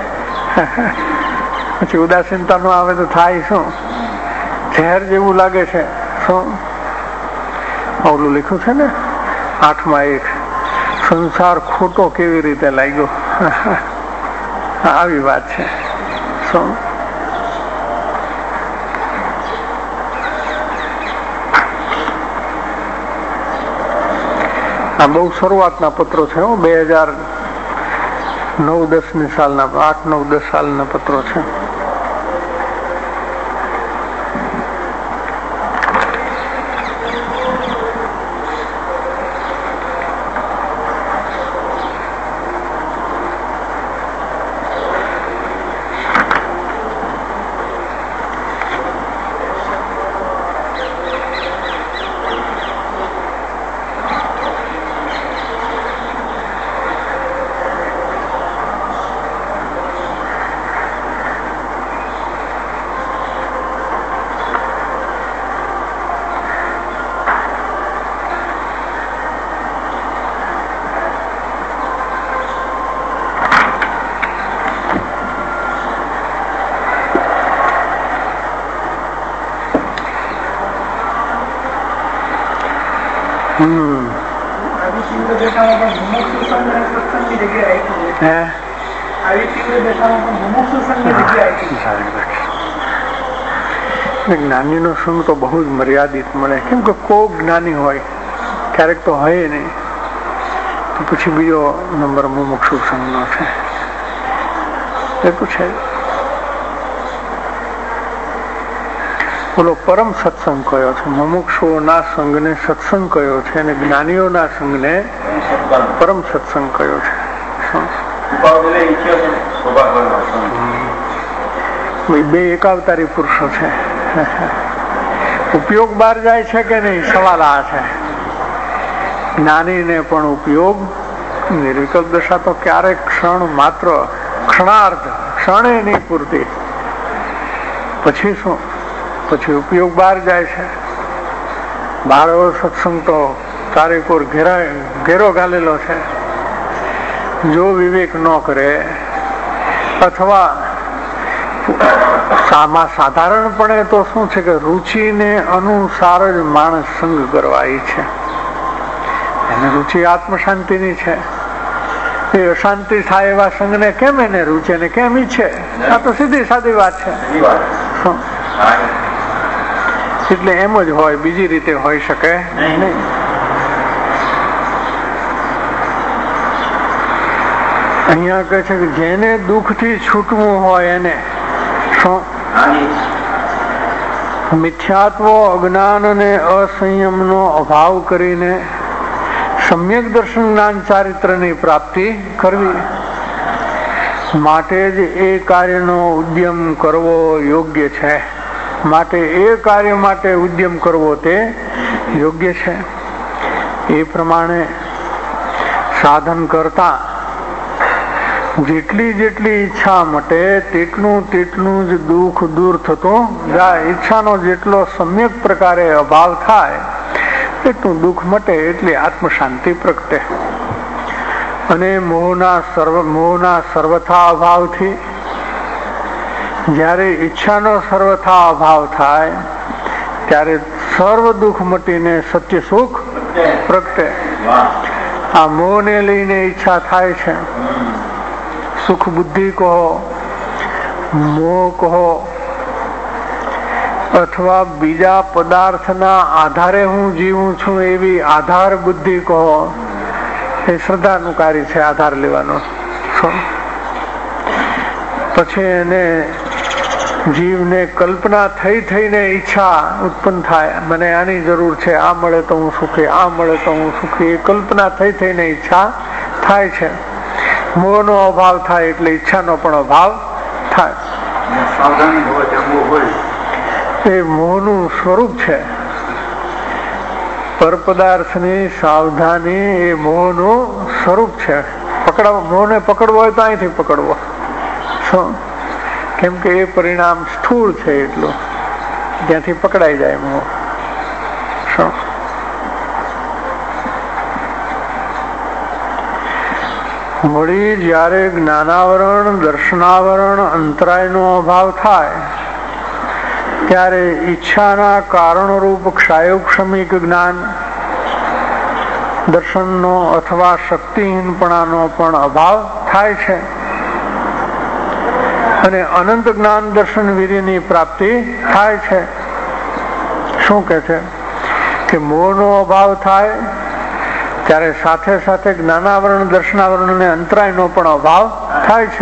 પછી ઉદાસીનતા નો આવે તો થાય શું? ઝેર જેવું લાગે છે. શું ઓલું લખ્યું છે ને આઠમાં એક, સંસાર ખોટો કેવી રીતે લાગ્યો. આવી વાત છે. શું આ બહુ શરૂઆતના પત્રો છે. બે હજાર નવ દસ ની સાલના આઠ નવ દસ સાલના પત્રો છે. જ્ઞાની નો સંગ તો બહુ જ મર્યાદિત મળે. કેમ કે કોઈ જ્ઞાની હોય, ક્યારેક તો હોય નહીં, તો પછી બીજો નંબર મુમુક્ષુ સંગ નો છે. એ તો છે. બોલો પરમ સત્સંગ કયો છે? મુમુક્ષુઓના સંઘને સત્સંગ કયો છે અને જ્ઞાનીઓના સંઘને પરમ સત્સંગ કયો છે? બે એકાવતારી પુરુષો છે. ઉપયોગ બહાર જાય છે કે નહીં? સવાલ આ છે. જ્ઞાની ને પણ ઉપયોગ, નિર્વિકલ્પ દશા તો ક્યારેક ક્ષણ માત્ર, ક્ષણાર્ધ, ક્ષણે નહીં પૂરતી. પછી શું? પછી ઉપયોગ બહાર જાય છે. બાર સત્સંગ તો ચારેકોર ઘેરા ઘેરો ઘાલેલો છે. જો વિવેક ન કરે અથવા સાધારણપણે તો શું છે કે રુચિને અનુસાર જ માણસ સંગ કરવા ઈચ્છે. એને રુચિ આત્મ શાંતિની છે. એ અશાંતિ થાય એવા સંઘને કેમ એને રુચિ ને કેમ ઈચ્છે? આ તો સીધી સાદી વાત છે. એટલે એમ જ હોય, બીજી રીતે હોઈ શકે નહીં. અહીંયા કહે છે કે જેને દુઃખ થી છૂટવું હોય એને શું? મિથ્યાત્વ, અજ્ઞાન અને અસંયમ નો અભાવ કરીને સમ્યક દર્શન જ્ઞાન ચારિત્ર ની પ્રાપ્તિ કરવી માટે જ એ કાર્યનો ઉદ્યમ કરવો યોગ્ય છે. માટે એ કાર્ય માટે ઉદ્યમ કરવો તે યોગ્ય છે. એ પ્રમાણે સાધન કરતા જેટલી જેટલી ઈચ્છા મટે તેટલું તેટલું જ દુઃખ દૂર થતું જાય. ઈચ્છાનો જેટલો સમ્યક પ્રકારે અભાવ થાય તેટલું દુઃખ મટે એટલે આત્મ શાંતિ પ્રગટે. અને મોહના સર્વ મોહના સર્વથા અભાવથી જ્યારે ઈચ્છાનો સર્વથા અભાવ થાય ત્યારે સર્વ દુઃખ મટીને સત્ય સુખ પ્રગટે. આ મોહને લઈને ઈચ્છા થાય છે. સુખ બુદ્ધિ કહો, મોહ કહો, અથવા બીજા પદાર્થના આધારે હું જીવું છું એવી આધાર બુદ્ધિ કહો, એ શ્રદ્ધાનું કાર્ય છે આધાર લેવાનો. પછી એને જીવને કલ્પના થઈ થઈને ઈચ્છા ઉત્પન્ન થાય, મને આની જરૂર છે, આ મળે તો હું સુખી, આ મળે તો હું સુખી. એ કલ્પના થઈ થઈને ઈચ્છા થાય છે. મોહનો અભાવ થાય એટલે ઈચ્છાનો પણ અભાવ થાય. એ મોહનું સ્વરૂપ છે. પરપદાર્થની સાવધાની એ મોહનું સ્વરૂપ છે. પકડવા, મોહને પકડવો હોય તો અહીંથી પકડવો. શું? કેમ કે એ પરિણામ સ્થૂળ છે, એટલું ત્યાંથી પકડાઈ જાય મોહ. શું? વળી જ્યારે જ્ઞાનાવરણ, દર્શનાવરણ, અંતરાયનો અભાવ થાય ત્યારે ઈચ્છાના કારણરૂપ ક્ષાયોક્ષમિક જ્ઞાન, દર્શનનો અથવા શક્તિહીનપણાનો પણ અભાવ થાય છે અને અનંત જ્ઞાન દર્શન વીર્યની પ્રાપ્તિ થાય છે. શું કે છે કે મોહનો અભાવ થાય ત્યારે સાથે સાથે જ્ઞાનાવરણ, દર્શનાવરણ અને અંતરાયનો પણ અભાવ થાય છે.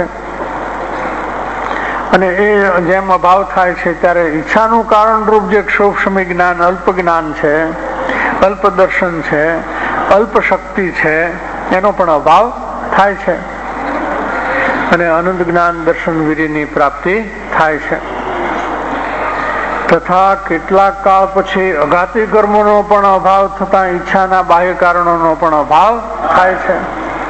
અને એ જેમ અભાવ થાય છે ત્યારે ઈચ્છાનું કારણરૂપ જે ક્ષોભક્ષમી જ્ઞાન, અલ્પ જ્ઞાન છે, અલ્પ દર્શન છે, અલ્પ શક્તિ છે, એનો પણ અભાવ થાય છે અને અનંત જ્ઞાન દર્શન વીર્યની પ્રાપ્તિ થાય છે. તથા કેટલાક કાળ પછી અઘાતી કર્મોનો પણ અભાવ થતા ઈચ્છાના બાહ્ય કારણોનો પણ અભાવ થાય છે.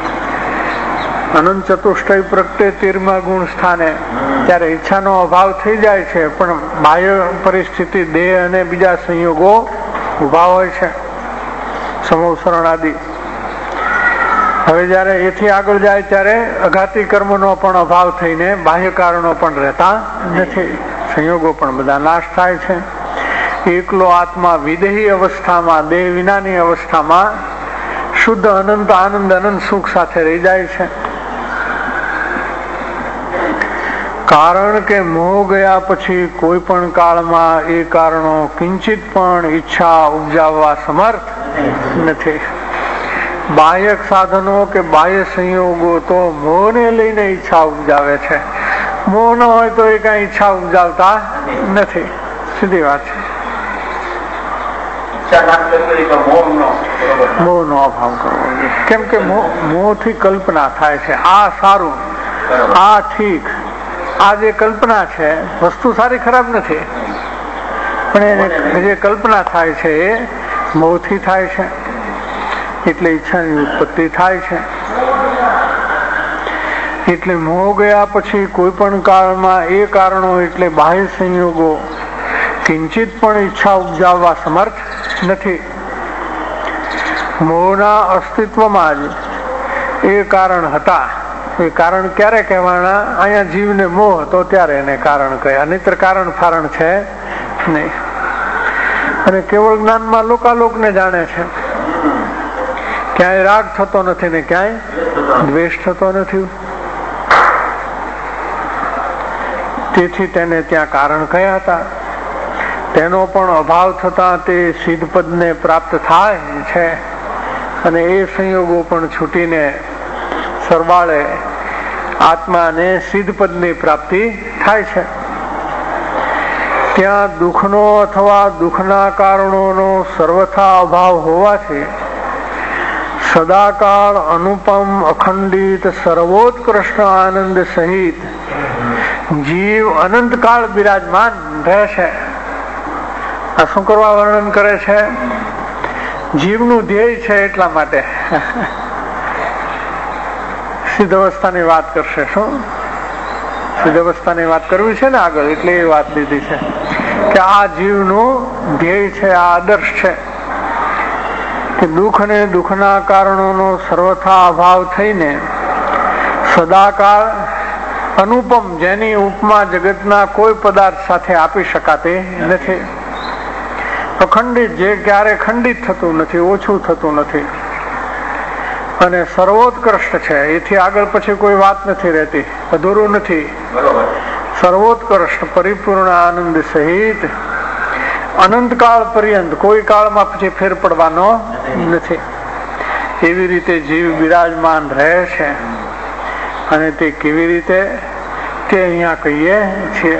અનંત ચતુષ્ટય પ્રગટે તેરમા ગુણ સ્થાને ત્યારે ઈચ્છાનો અભાવ થઈ જાય છે, પણ બાહ્ય પરિસ્થિતિ, દેહ અને બીજા સંયોગો ઉભા હોય છે, સમવસરણ આદિ. હવે જયારે એથી આગળ જાય ત્યારે અઘાતી કર્મનો પણ અભાવ થઈને બાહ્ય કારણો પણ રહેતા નથી, સંયોગો પણ બધા નાશ થાય છે. એકલો આત્મા વિદેહી અવસ્થામાં, દેહ વિનાની અવસ્થામાં શુદ્ધ અનંત આનંદ, અનંત સુખ સાથે રહી જાય છે. કારણ કે મોહ ગયા પછી કોઈ પણ કાળમાં એ કારણો કિંચિત પણ ઈચ્છા ઉપજાવવા સમર્થ નથી. બાહ્ય સાધનો કે બાહ્ય સંયોગો તો મોહને લઈને ઈચ્છા ઉપજાવે છે. મોહ ન હોય તો એ કઈ ઈચ્છા ઉપજાવતા નથી. સીધી વાત છે. મોહ નો અભાવ કરવો જોઈએ. કેમ કે મોહ થી કલ્પના થાય છે, આ સારું, આ ઠીક. આ જે કલ્પના છે, વસ્તુ સારી ખરાબ નથી, પણ એને જે કલ્પના થાય છે એ મોહથી થાય છે, એટલે ઈચ્છાની ઉત્પત્તિ થાય છે. એટલે મોહ ગયા પછી કોઈ પણ કાળમાં એ કારણો એટલે બાહ્ય સંયોગો કિંચિત પણ ઈચ્છા ઉપજાવવા સમર્થ નથી. મોહના અસ્તિત્વમાં જ એ કારણ હતા. એ કારણ ક્યારે કહેવાના? અહીંયા જીવને મોહ હતો ત્યારે એને કારણ કહ્યા, નહીતર કારણ ફારણ છે નહીં. અને કેવળ જ્ઞાનમાં લોકાલોકને જાણે છે. ક્યાંય રાગ થતો નથી ને ક્યાંય દ્વેષ થતો નથી. તેથી તેને ત્યાં કારણ કહ્યા હતા. તેનો પણ અભાવ થતા તે સિદ્ધ પદને પ્રાપ્ત થાય છે અને એ સંયોગો પણ છૂટીને સરવાળે આત્માને સિદ્ધ પદની પ્રાપ્તિ થાય છે. ત્યાં દુઃખનો અથવા દુઃખના કારણોનો સર્વથા અભાવ હોવાથી સદાકાળ અનુપમ, અખંડિત, સર્વોત્કૃષ્ટ આનંદ સહિત જીવ અનંતકાળ બિરાજમાન રહેશે. આ શું કરવા વર્ણન કરે છે? જીવનું ધ્યેય છે એટલા માટે સિદ્ધ અવસ્થાની વાત કરશે. શું સિદ્ધ અવસ્થાની વાત કરવી છે ને આગળ, એટલે એ વાત લીધી છે કે આ જીવનું ધ્યેય છે, આ આદર્શ છે કે દુઃખ અને દુઃખના કારણોનો સર્વથા અભાવ થઈને સદાકાળ અનુપમ, જેની ઉપમા જગતના કોઈ પદાર્થ સાથે આપી શકાતી નથી. અખંડિત, જે ક્યારે ખંડિત થતું નથી, ઓછું થતું નથી. અને સર્વોત્કૃષ્ટ છે, એથી આગળ પછી કોઈ વાત નથી રહેતી, અધૂરું નથી. સર્વોત્કૃષ્ટ, પરિપૂર્ણ આનંદ સહિત, અનંતકાળ પર્યંત, કોઈ કાળમાં પછી ફેર પડવાનો નથી. એવી રીતે જીવ બિરાજમાન રહે છે. અને તે કેવી રીતે, તે અહીંયા કહીએ છીએ.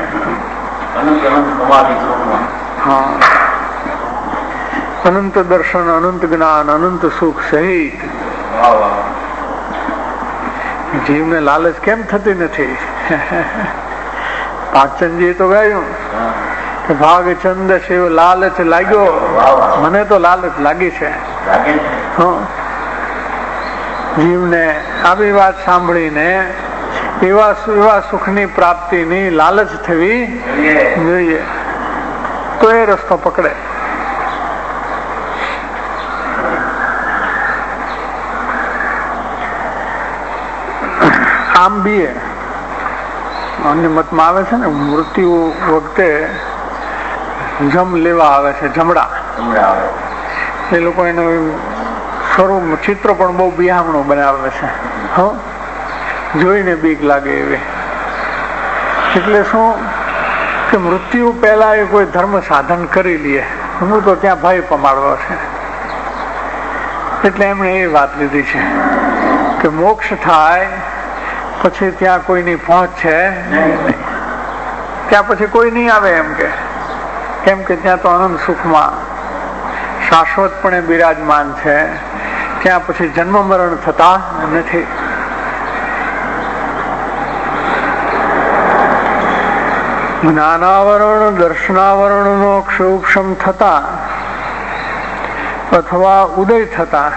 હા, અનંત દર્શન, અનંત જ્ઞાન, અનંત સુખ સહિત. જીવને લાલચ કેમ થતી નથી? પાચનજી તો ગાયું કે ભાગચંદ શિવ લાલચ લાગ્યો. મને તો લાલચ લાગી છે. જીવને આવી વાત સાંભળીને એવા એવા સુખની પ્રાપ્તિની લાલચ થવી જોઈએ, તો એ રસ્તો પકડે. આમ બી અન્ય મતમાં આવે છે ને, મૃત્યુ વખતે જમ લેવા આવે છે, જમડા. એ લોકો એનું સ્વરૂપ ચિત્ર પણ બહુ બિહામણું બનાવે છે. હ જોઈને બીક લાગે એવી. એટલે શું કે મૃત્યુ પહેલા એ કોઈ ધર્મ સાધન કરી લે. હું તો ત્યાં ભય પમાડવો છે, એટલે એમણે એ વાત લીધી છે કે મોક્ષ થાય પછી ત્યાં કોઈની પહોંચ છે નહીં. ત્યાં પછી કોઈ નહીં આવે એમ કે, કેમ કે ત્યાં તો અનંત સુખમાં શાશ્વતપણે બિરાજમાન છે. ત્યાં પછી જન્મ મરણ થતા નથી. જ્ઞાનાવરણ, દર્શનાવરણ નો ક્ષોક્ષમ થતા અથવા ઉદય થતા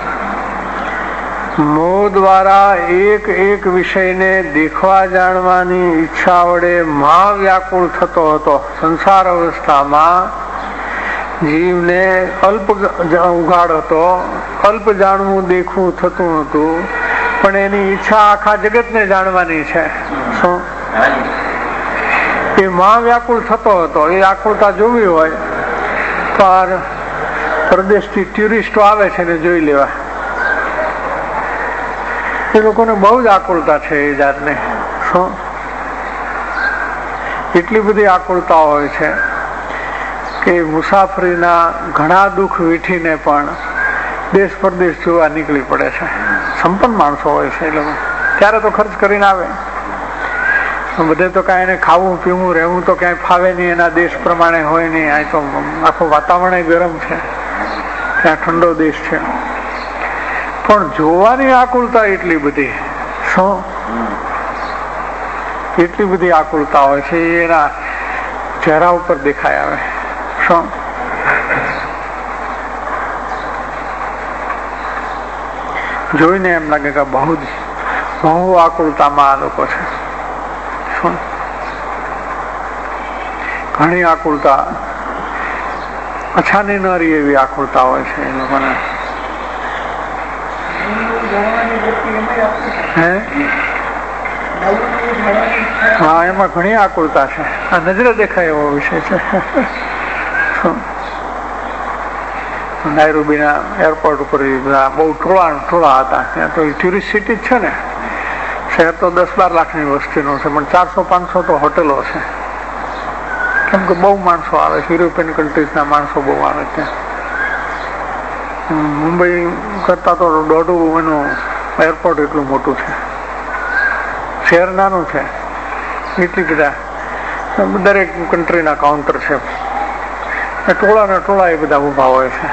મોહ દ્વારા એક એક વિષયને દેખવા જાણવાની ઈચ્છા વડે મહાવ્યાકુળ થતો હતો. સંસાર અવસ્થામાં જીવને અલ્પ ઉઘાડ હતો, અલ્પ જાણવું દેખવું થતું હતું, પણ એની ઈચ્છા આખા જગતને જાણવાની છે. શું એ મહાવ્યાકુળ થતો હતો. એ આકુળતા જોવી હોય તો આ પ્રદેશથી ટુરિસ્ટો આવે છે ને જોઈ લેવા. એ લોકોને બહુ જ આકુળતા છે એ જાતને. શું એટલી બધી આકુળતા હોય છે કે મુસાફરીના ઘણા દુઃખ વીઠીને પણ દેશ પરદેશ જોવા નીકળી પડે છે. સંપન્ન માણસો હોય છે એ લોકો, ત્યારે તો ખર્ચ કરીને આવે. બધે તો કાંઈ એને ખાવું પીવું રહેવું તો ક્યાંય ફાવે નહીં, એના દેશ પ્રમાણે હોય નહીં. અહીં તો આખું વાતાવરણ ગરમ છે, ત્યાં ઠંડો દેશ છે, પણ જોવાની આકુળતા એટલી બધી. શું એટલી બધી આકુળતા હોય છે, એના ચહેરા ઉપર દેખાય આવે. શું જોઈને એમ લાગે કે બહુ જ બહુ આકુળતામાં આ લોકો છે. શું ઘણી આકુળતા, અછાની ન રહી એવી આકુળતા હોય છે એ લોકોને. હે હા, એમાં ઘણી આકુળતા છે. આ નજરે દેખાય એવો વિષય છે. નાયરોબીના એરપોર્ટ ઉપર બહુ ટોળા ટોળા હતા. ત્યાં તો ટુરિસ્ટ સિટી જ છે ને, શહેર તો દસ બાર લાખની વસ્તીનું છે, પણ ચારસો પાંચસો તો હોટેલો છે. કેમ કે બહુ માણસો આવે છે, યુરોપિયન કન્ટ્રીઝના માણસો બહુ આવે ત્યાં. મુંબઈ કરતા તો દોઢું એનું એરપોર્ટ એટલું મોટું છે. શહેર નાનું છે, એટલી બધા દરેક કન્ટ્રીના કાઉન્ટર છે. ટોળા ને ટોળા એ બધા ઉભા હોય છે.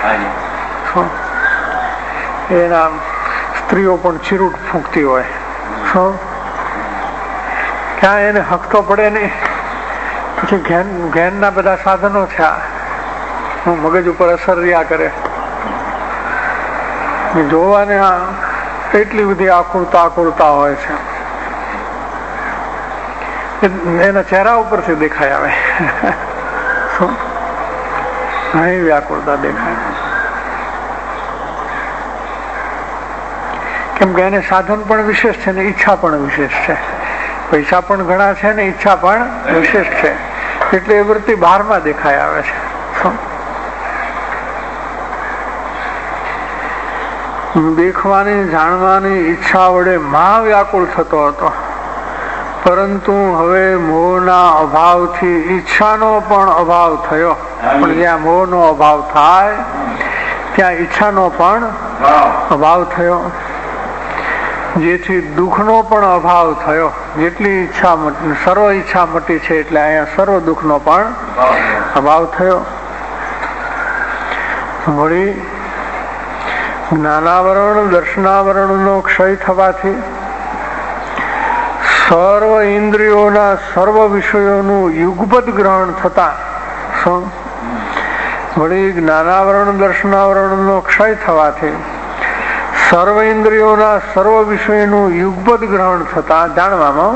એના સ્ત્રીઓ પણ ચીરૂટ ફૂંકતી હોય. શું ક્યાં એને હક તો પડે નહીં. પછી ઘેન ઘેનના બધા સાધનો છે, હું મગજ ઉપર અસર રહ્યા કરે. જોવાને એટલી બધી આકુળતા આકુળતા હોય છે, એના ચહેરા ઉપરથી દેખાય આવે. શું ઘણી વ્યાકુળતા દેખાય. કેમ કે એને સાધન પણ વિશેષ છે ને ઈચ્છા પણ વિશેષ છે. પૈસા પણ ઘણા છે ને ઈચ્છા પણ વિશેષ છે, એટલે એ વૃત્તિ બહારમાં દેખાઈ આવે છે. દેખવાની જાણવાની ઈચ્છા વડે મહાવ્યાકુળ થતો હતો, પરંતુ હવે મોહના અભાવથી ઈચ્છાનો પણ અભાવ થયો. પણ જ્યાં મોહનો અભાવ થાય ત્યાં ઈચ્છાનો પણ અભાવ થયો, જેથી દુઃખનો પણ અભાવ થયો. જેટલી ઈચ્છા સર્વ ઈચ્છા મટી છે એટલે અહીંયા સર્વ દુઃખનો પણ અભાવ થયો. વળી જ્ઞાનાવરણ દર્શનાવરણનો ક્ષય થવાથી સર્વ ઇન્દ્રિયોના સર્વ વિષયોનું યુગપદ ગ્રહણ થતા વળી જ્ઞાનાવરણ દર્શનાવરણનો ક્ષય થવાથી સર્વ ઇન્દ્રિયોના સર્વ વિષયનું યુગપદ ગ્રહણ થતા જાણવામાં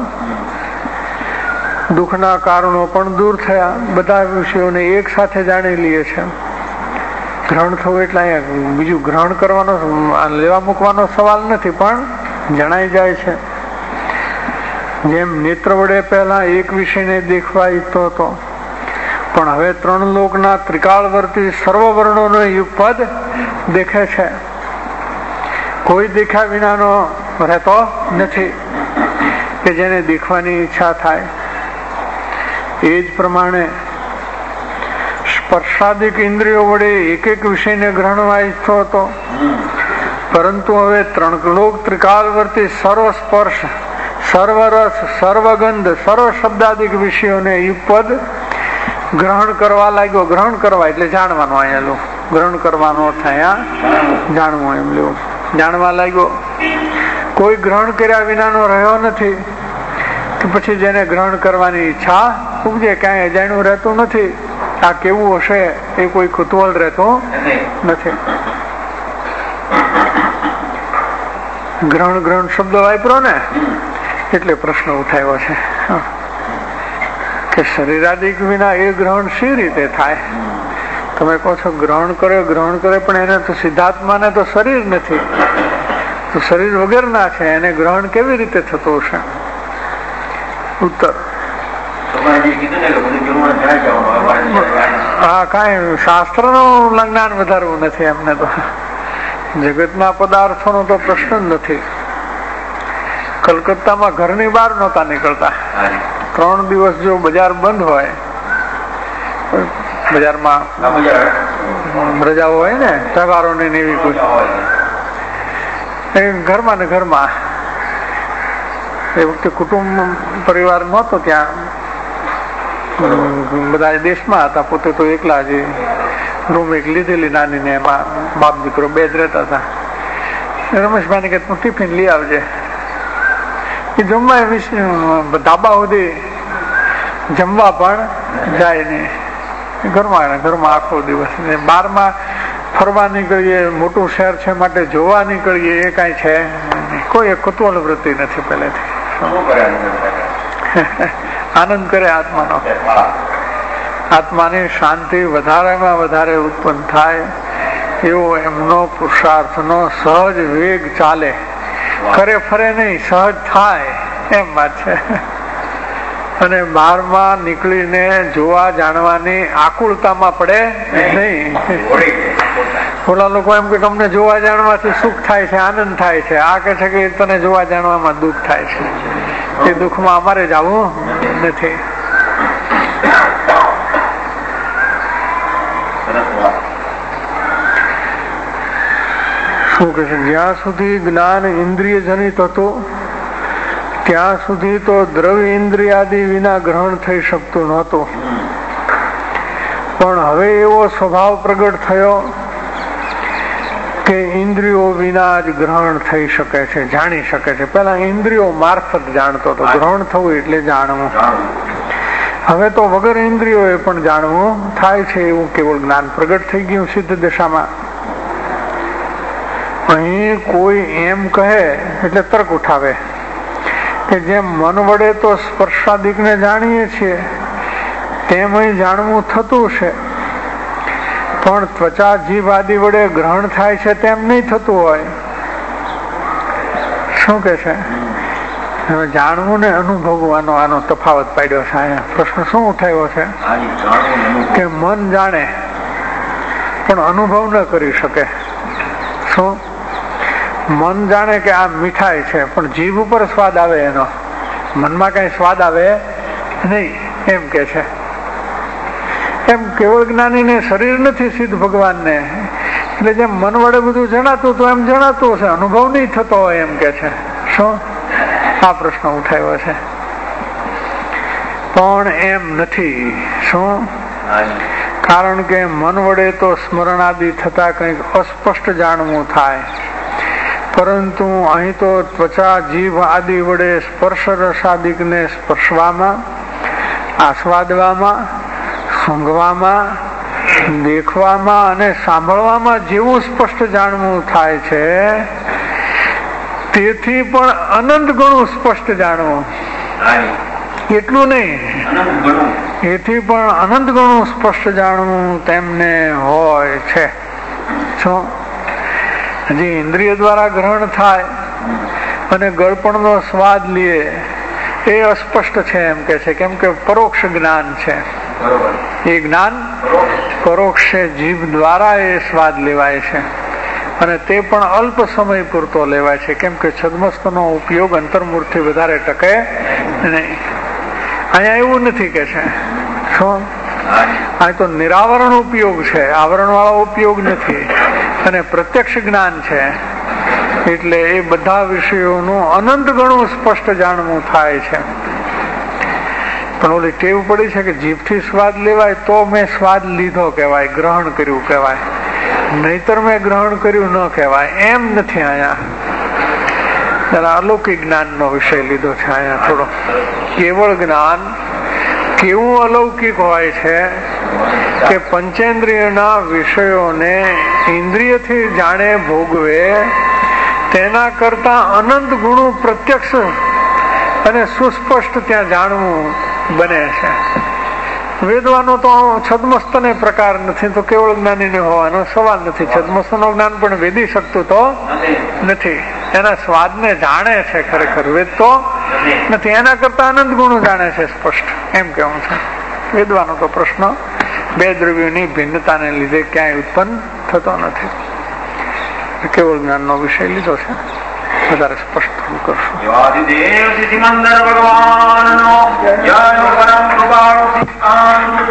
દુઃખના કારણો પણ દૂર થયા. બધા વિષયોને એક સાથે જાણી લઈએ છે. ગ્રહણ થવું એટલે અહીંયા બીજું ગ્રહણ કરવાનો લેવા મૂકવાનો સવાલ નથી, પણ જણાઈ જાય છે. જેમ નેત્ર વડે પહેલા એક વિષયને દેખવા ઈચ્છતો હતો, પણ હવે ત્રણ લોકના ત્રિકાળવર્તી સર્વ વર્ણોનો યુગપદ દેખે છે. કોઈ દેખ્યા વિનાનો રહેતો નથી કે જેને દેખવાની ઈચ્છા થાય. એ જ પ્રમાણે સ્પર્શાદિક ઇન્દ્રિયો વડે એક એક વિષયને ગ્રહણવા ઈચ્છતો હતો, પરંતુ હવે ત્રણ લોક ત્રિકાળવર્તી સર્વ સ્પર્શ સર્વરસ સર્વગંધ સર્વ શબ્દાદિક વિષયોને યુગપદ ગ્રહણ કરવા લાગ્યો. ગ્રહણ કરવા એટલે જાણવાનું, અહીંયા લો ગ્રહણ કરવાનો થયા જાણવું એમ લેવું. જાણવા લાગ્યો. કોઈ ગ્રહણ કર્યા વિનાનો રહ્યો નથી, તો પછી જેને ગ્રહણ કરવાની ઈચ્છા ઉપજે, ક્યાંય અજાણ્યું રહેતું નથી. આ કેવું હશે એ કોઈ કુતૂહલ રહેતો નથી. ગ્રહણ ગ્રહણ શબ્દ વાપરો ને એટલે પ્રશ્ન ઉઠાવ્યો છે કે શરીરાદિક વિના એ ગ્રહણ શી રીતે થાય? તમે કહો છો ગ્રહણ કરે ગ્રહણ કરે પણ એને તો સિદ્ધાત્માને તો શરીર નથી, તો શરીર વગરના છે, એને ગ્રહણ કેવી રીતે થતું હશે? ઉત્તર હા, કઈ શાસ્ત્ર નું જ્ઞાન વધારવું નથી એમને તો. જગતના પદાર્થો નો તો પ્રશ્ન જ નથી. કલકત્તામાં ઘરની બહાર નહોતા નીકળતા. ત્રણ દિવસ જો બજાર બંધ હોય, બજારમાં રજાઓ હોય ને તહેવારોની ને એવી કોઈ, ઘરમાં ને ઘરમાં એ વખતે કુટુંબ પરિવાર નહોતો ત્યાં, બધા દેશમાં હતા, પોતે તો એકલા જ રૂમ એક લીધેલી નાની ને એમાં બાપ દીકરો બે જ રહેતા હતા. રમેશભાઈ ને કે તું ટિફિન લઈ આવજે. એ જમવા ધાબા સુધી જમવા પણ જાય નહીં, ઘરમાં ઘરમાં આખો દિવસ. બહારમાં ફરવા નીકળીએ, મોટું શહેર છે માટે જોવા નીકળીએ, એ કઈ છે કોઈ કુતૂહલ વૃત્તિ નથી પહેલેથી. આનંદ કરે આત્માનો. આત્માની શાંતિ વધારેમાં વધારે ઉત્પન્ન થાય એવો એમનો પુરુષાર્થનો સહજ વેગ ચાલે, કરે ફરે નહીં, સહજ થાય એમ વાત છે. અને બહારમાં નીકળીને જોવા જાણવાની આકુળતામાં પડે નહીં. ઓલા લોકો એમ કે તમને જોવા જાણવાથી સુખ થાય છે, આનંદ થાય છે, આ કે છે કે તને જોવા જાણવામાં દુઃખ થાય છે. એ દુઃખમાં અમારે જવું નથી. શું કે છે, જ્યાં સુધી જ્ઞાન ઇન્દ્રિય જનિત હતું ત્યાં સુધી તો દ્રવ્ય ઇન્દ્રિયાદિ વિના ગ્રહણ થઈ શકતું નહોતું, પણ હવે એવો સ્વભાવ પ્રગટ થયો કે ઇન્દ્રિયો વિના જ ગ્રહણ થઈ શકે છે, જાણી શકે છે. પેલા ઇન્દ્રિયો મારફત જાણતો હતો, ગ્રહણ થવું એટલે જાણવું. હવે તો વગર ઇન્દ્રિયો એ પણ જાણવું થાય છે, એવું કેવળ જ્ઞાન પ્રગટ થઈ ગયું સિદ્ધ દશામાં. અહીં કોઈ એમ કહે એટલે તર્ક ઉઠાવે કે જેમ મન વડે તો સ્પર્શાદિક ને જાણીએ છીએ તેમ અહીં જાણવું થતું છે, પણ ત્વચા જીભ આદિ વડે ગ્રહણ થાય છે તેમ નહીં થતું હોય. શું કે છે? હવે જાણવું ને અનુભવવાનો આનો તફાવત પાડ્યો છે. અહીંયા પ્રશ્ન શું ઉઠાવ્યો છે કે મન જાણે પણ અનુભવ ન કરી શકે. શું? મન જાણે કે આ મીઠાઈ છે પણ જીભ ઉપર સ્વાદ આવે, એનો મનમાં કઈ સ્વાદ આવે નહીં એમ કે છે. એમ કેવળ જ્ઞાનીને શરીર નથી સિદ્ધ ભગવાનને, એટલે જેમ મન વડે બધું જણાતું તો એમ જણાતું હશે, અનુભવ નહીં થતો હોય એમ કે છે. શું? આ પ્રશ્ન ઉઠાવ્યો છે. પણ એમ નથી. શું? કારણ કે મન વડે તો સ્મરણ આદિ થતા કંઈક અસ્પષ્ટ જાણવું થાય, પરંતુ અહીં તો ત્વચા જીભ આદિ વડે સ્પર્શ રસાદિકને સ્પર્શવામાં, આસ્વાદવામાં, સૂંઘવામાં, દેખવામાં અને સાંભળવામાં જેવું સ્પષ્ટ જાણવું થાય છે, તેથી પણ અનંત ગણું સ્પષ્ટ જાણવું. એટલું નહીં, એથી પણ અનંત ગણું સ્પષ્ટ જાણવું તેમને હોય છે. શું? હજી ઇન્દ્રિય દ્વારા ગ્રહણ થાય અને ગળપણનો સ્વાદ લે એ અસ્પષ્ટ છે એમ કે છે. કેમ કે પરોક્ષ જ્ઞાન છે. એ જ્ઞાન પરોક્ષ છે, જીભ દ્વારા એ સ્વાદ લેવાય છે અને તે પણ અલ્પ સમય પૂરતો લેવાય છે. કેમ કે છદ્મસ્તનો ઉપયોગ અંતર્મુખથી વધારે ટકે નહીં. અહીંયા એવું નથી કે છે. શું? આ તો નિરાવરણ ઉપયોગ છે, આવરણ વાળો ઉપયોગ નથી અને પ્રત્યક્ષ જ્ઞાન છે. એટલે એ બધા વિષયોનું અનંત ગણું સ્પષ્ટ જાણવું થાય છે. પણ ઓલી ટેવ પડી છે કે જીભથી સ્વાદ લેવાય તો મેં સ્વાદ લીધો કહેવાય, ગ્રહણ કર્યું કહેવાય, નહીતર મેં ગ્રહણ કર્યું ન કહેવાય. એમ નથી. અહીંયા જરા અલૌકિક જ્ઞાન નો વિષય લીધો છે. અહીંયા થોડો કેવળ જ્ઞાન કેવું અલૌકિક હોય છે કે પંચેન્દ્રિયના વિષયોને ઇન્દ્રિયથી જાણે ભોગવે તેના કરતા અનંત ગુણું પ્રત્યક્ષ અને સુસ્પષ્ટ ત્યાં જાણવું બને છે. વેદવાનો તો છદ્મસ્તને પ્રકાર નથી, તો કેવળ જ્ઞાનીને હોવાનો સવાલ નથી. છદ્મસ્તનો જ્ઞાન પણ વેદી શકતું તો નથી. એના સ્વાદને જાણે છે ખરેખર, વેદ તો નથી. એના કરતા અનંત ગુણો જાણે છે સ્પષ્ટ, એમ કેવું છે. વેદવાનો તો પ્રશ્ન બે દ્રવ્યોની ભિન્નતાને લીધે ક્યાંય ઉત્પન્ન થતો નથી. કેવળ જ્ઞાનનો વિષય લીધો છે. વધારે સ્પષ્ટ થોડું કરશું. ભગવાન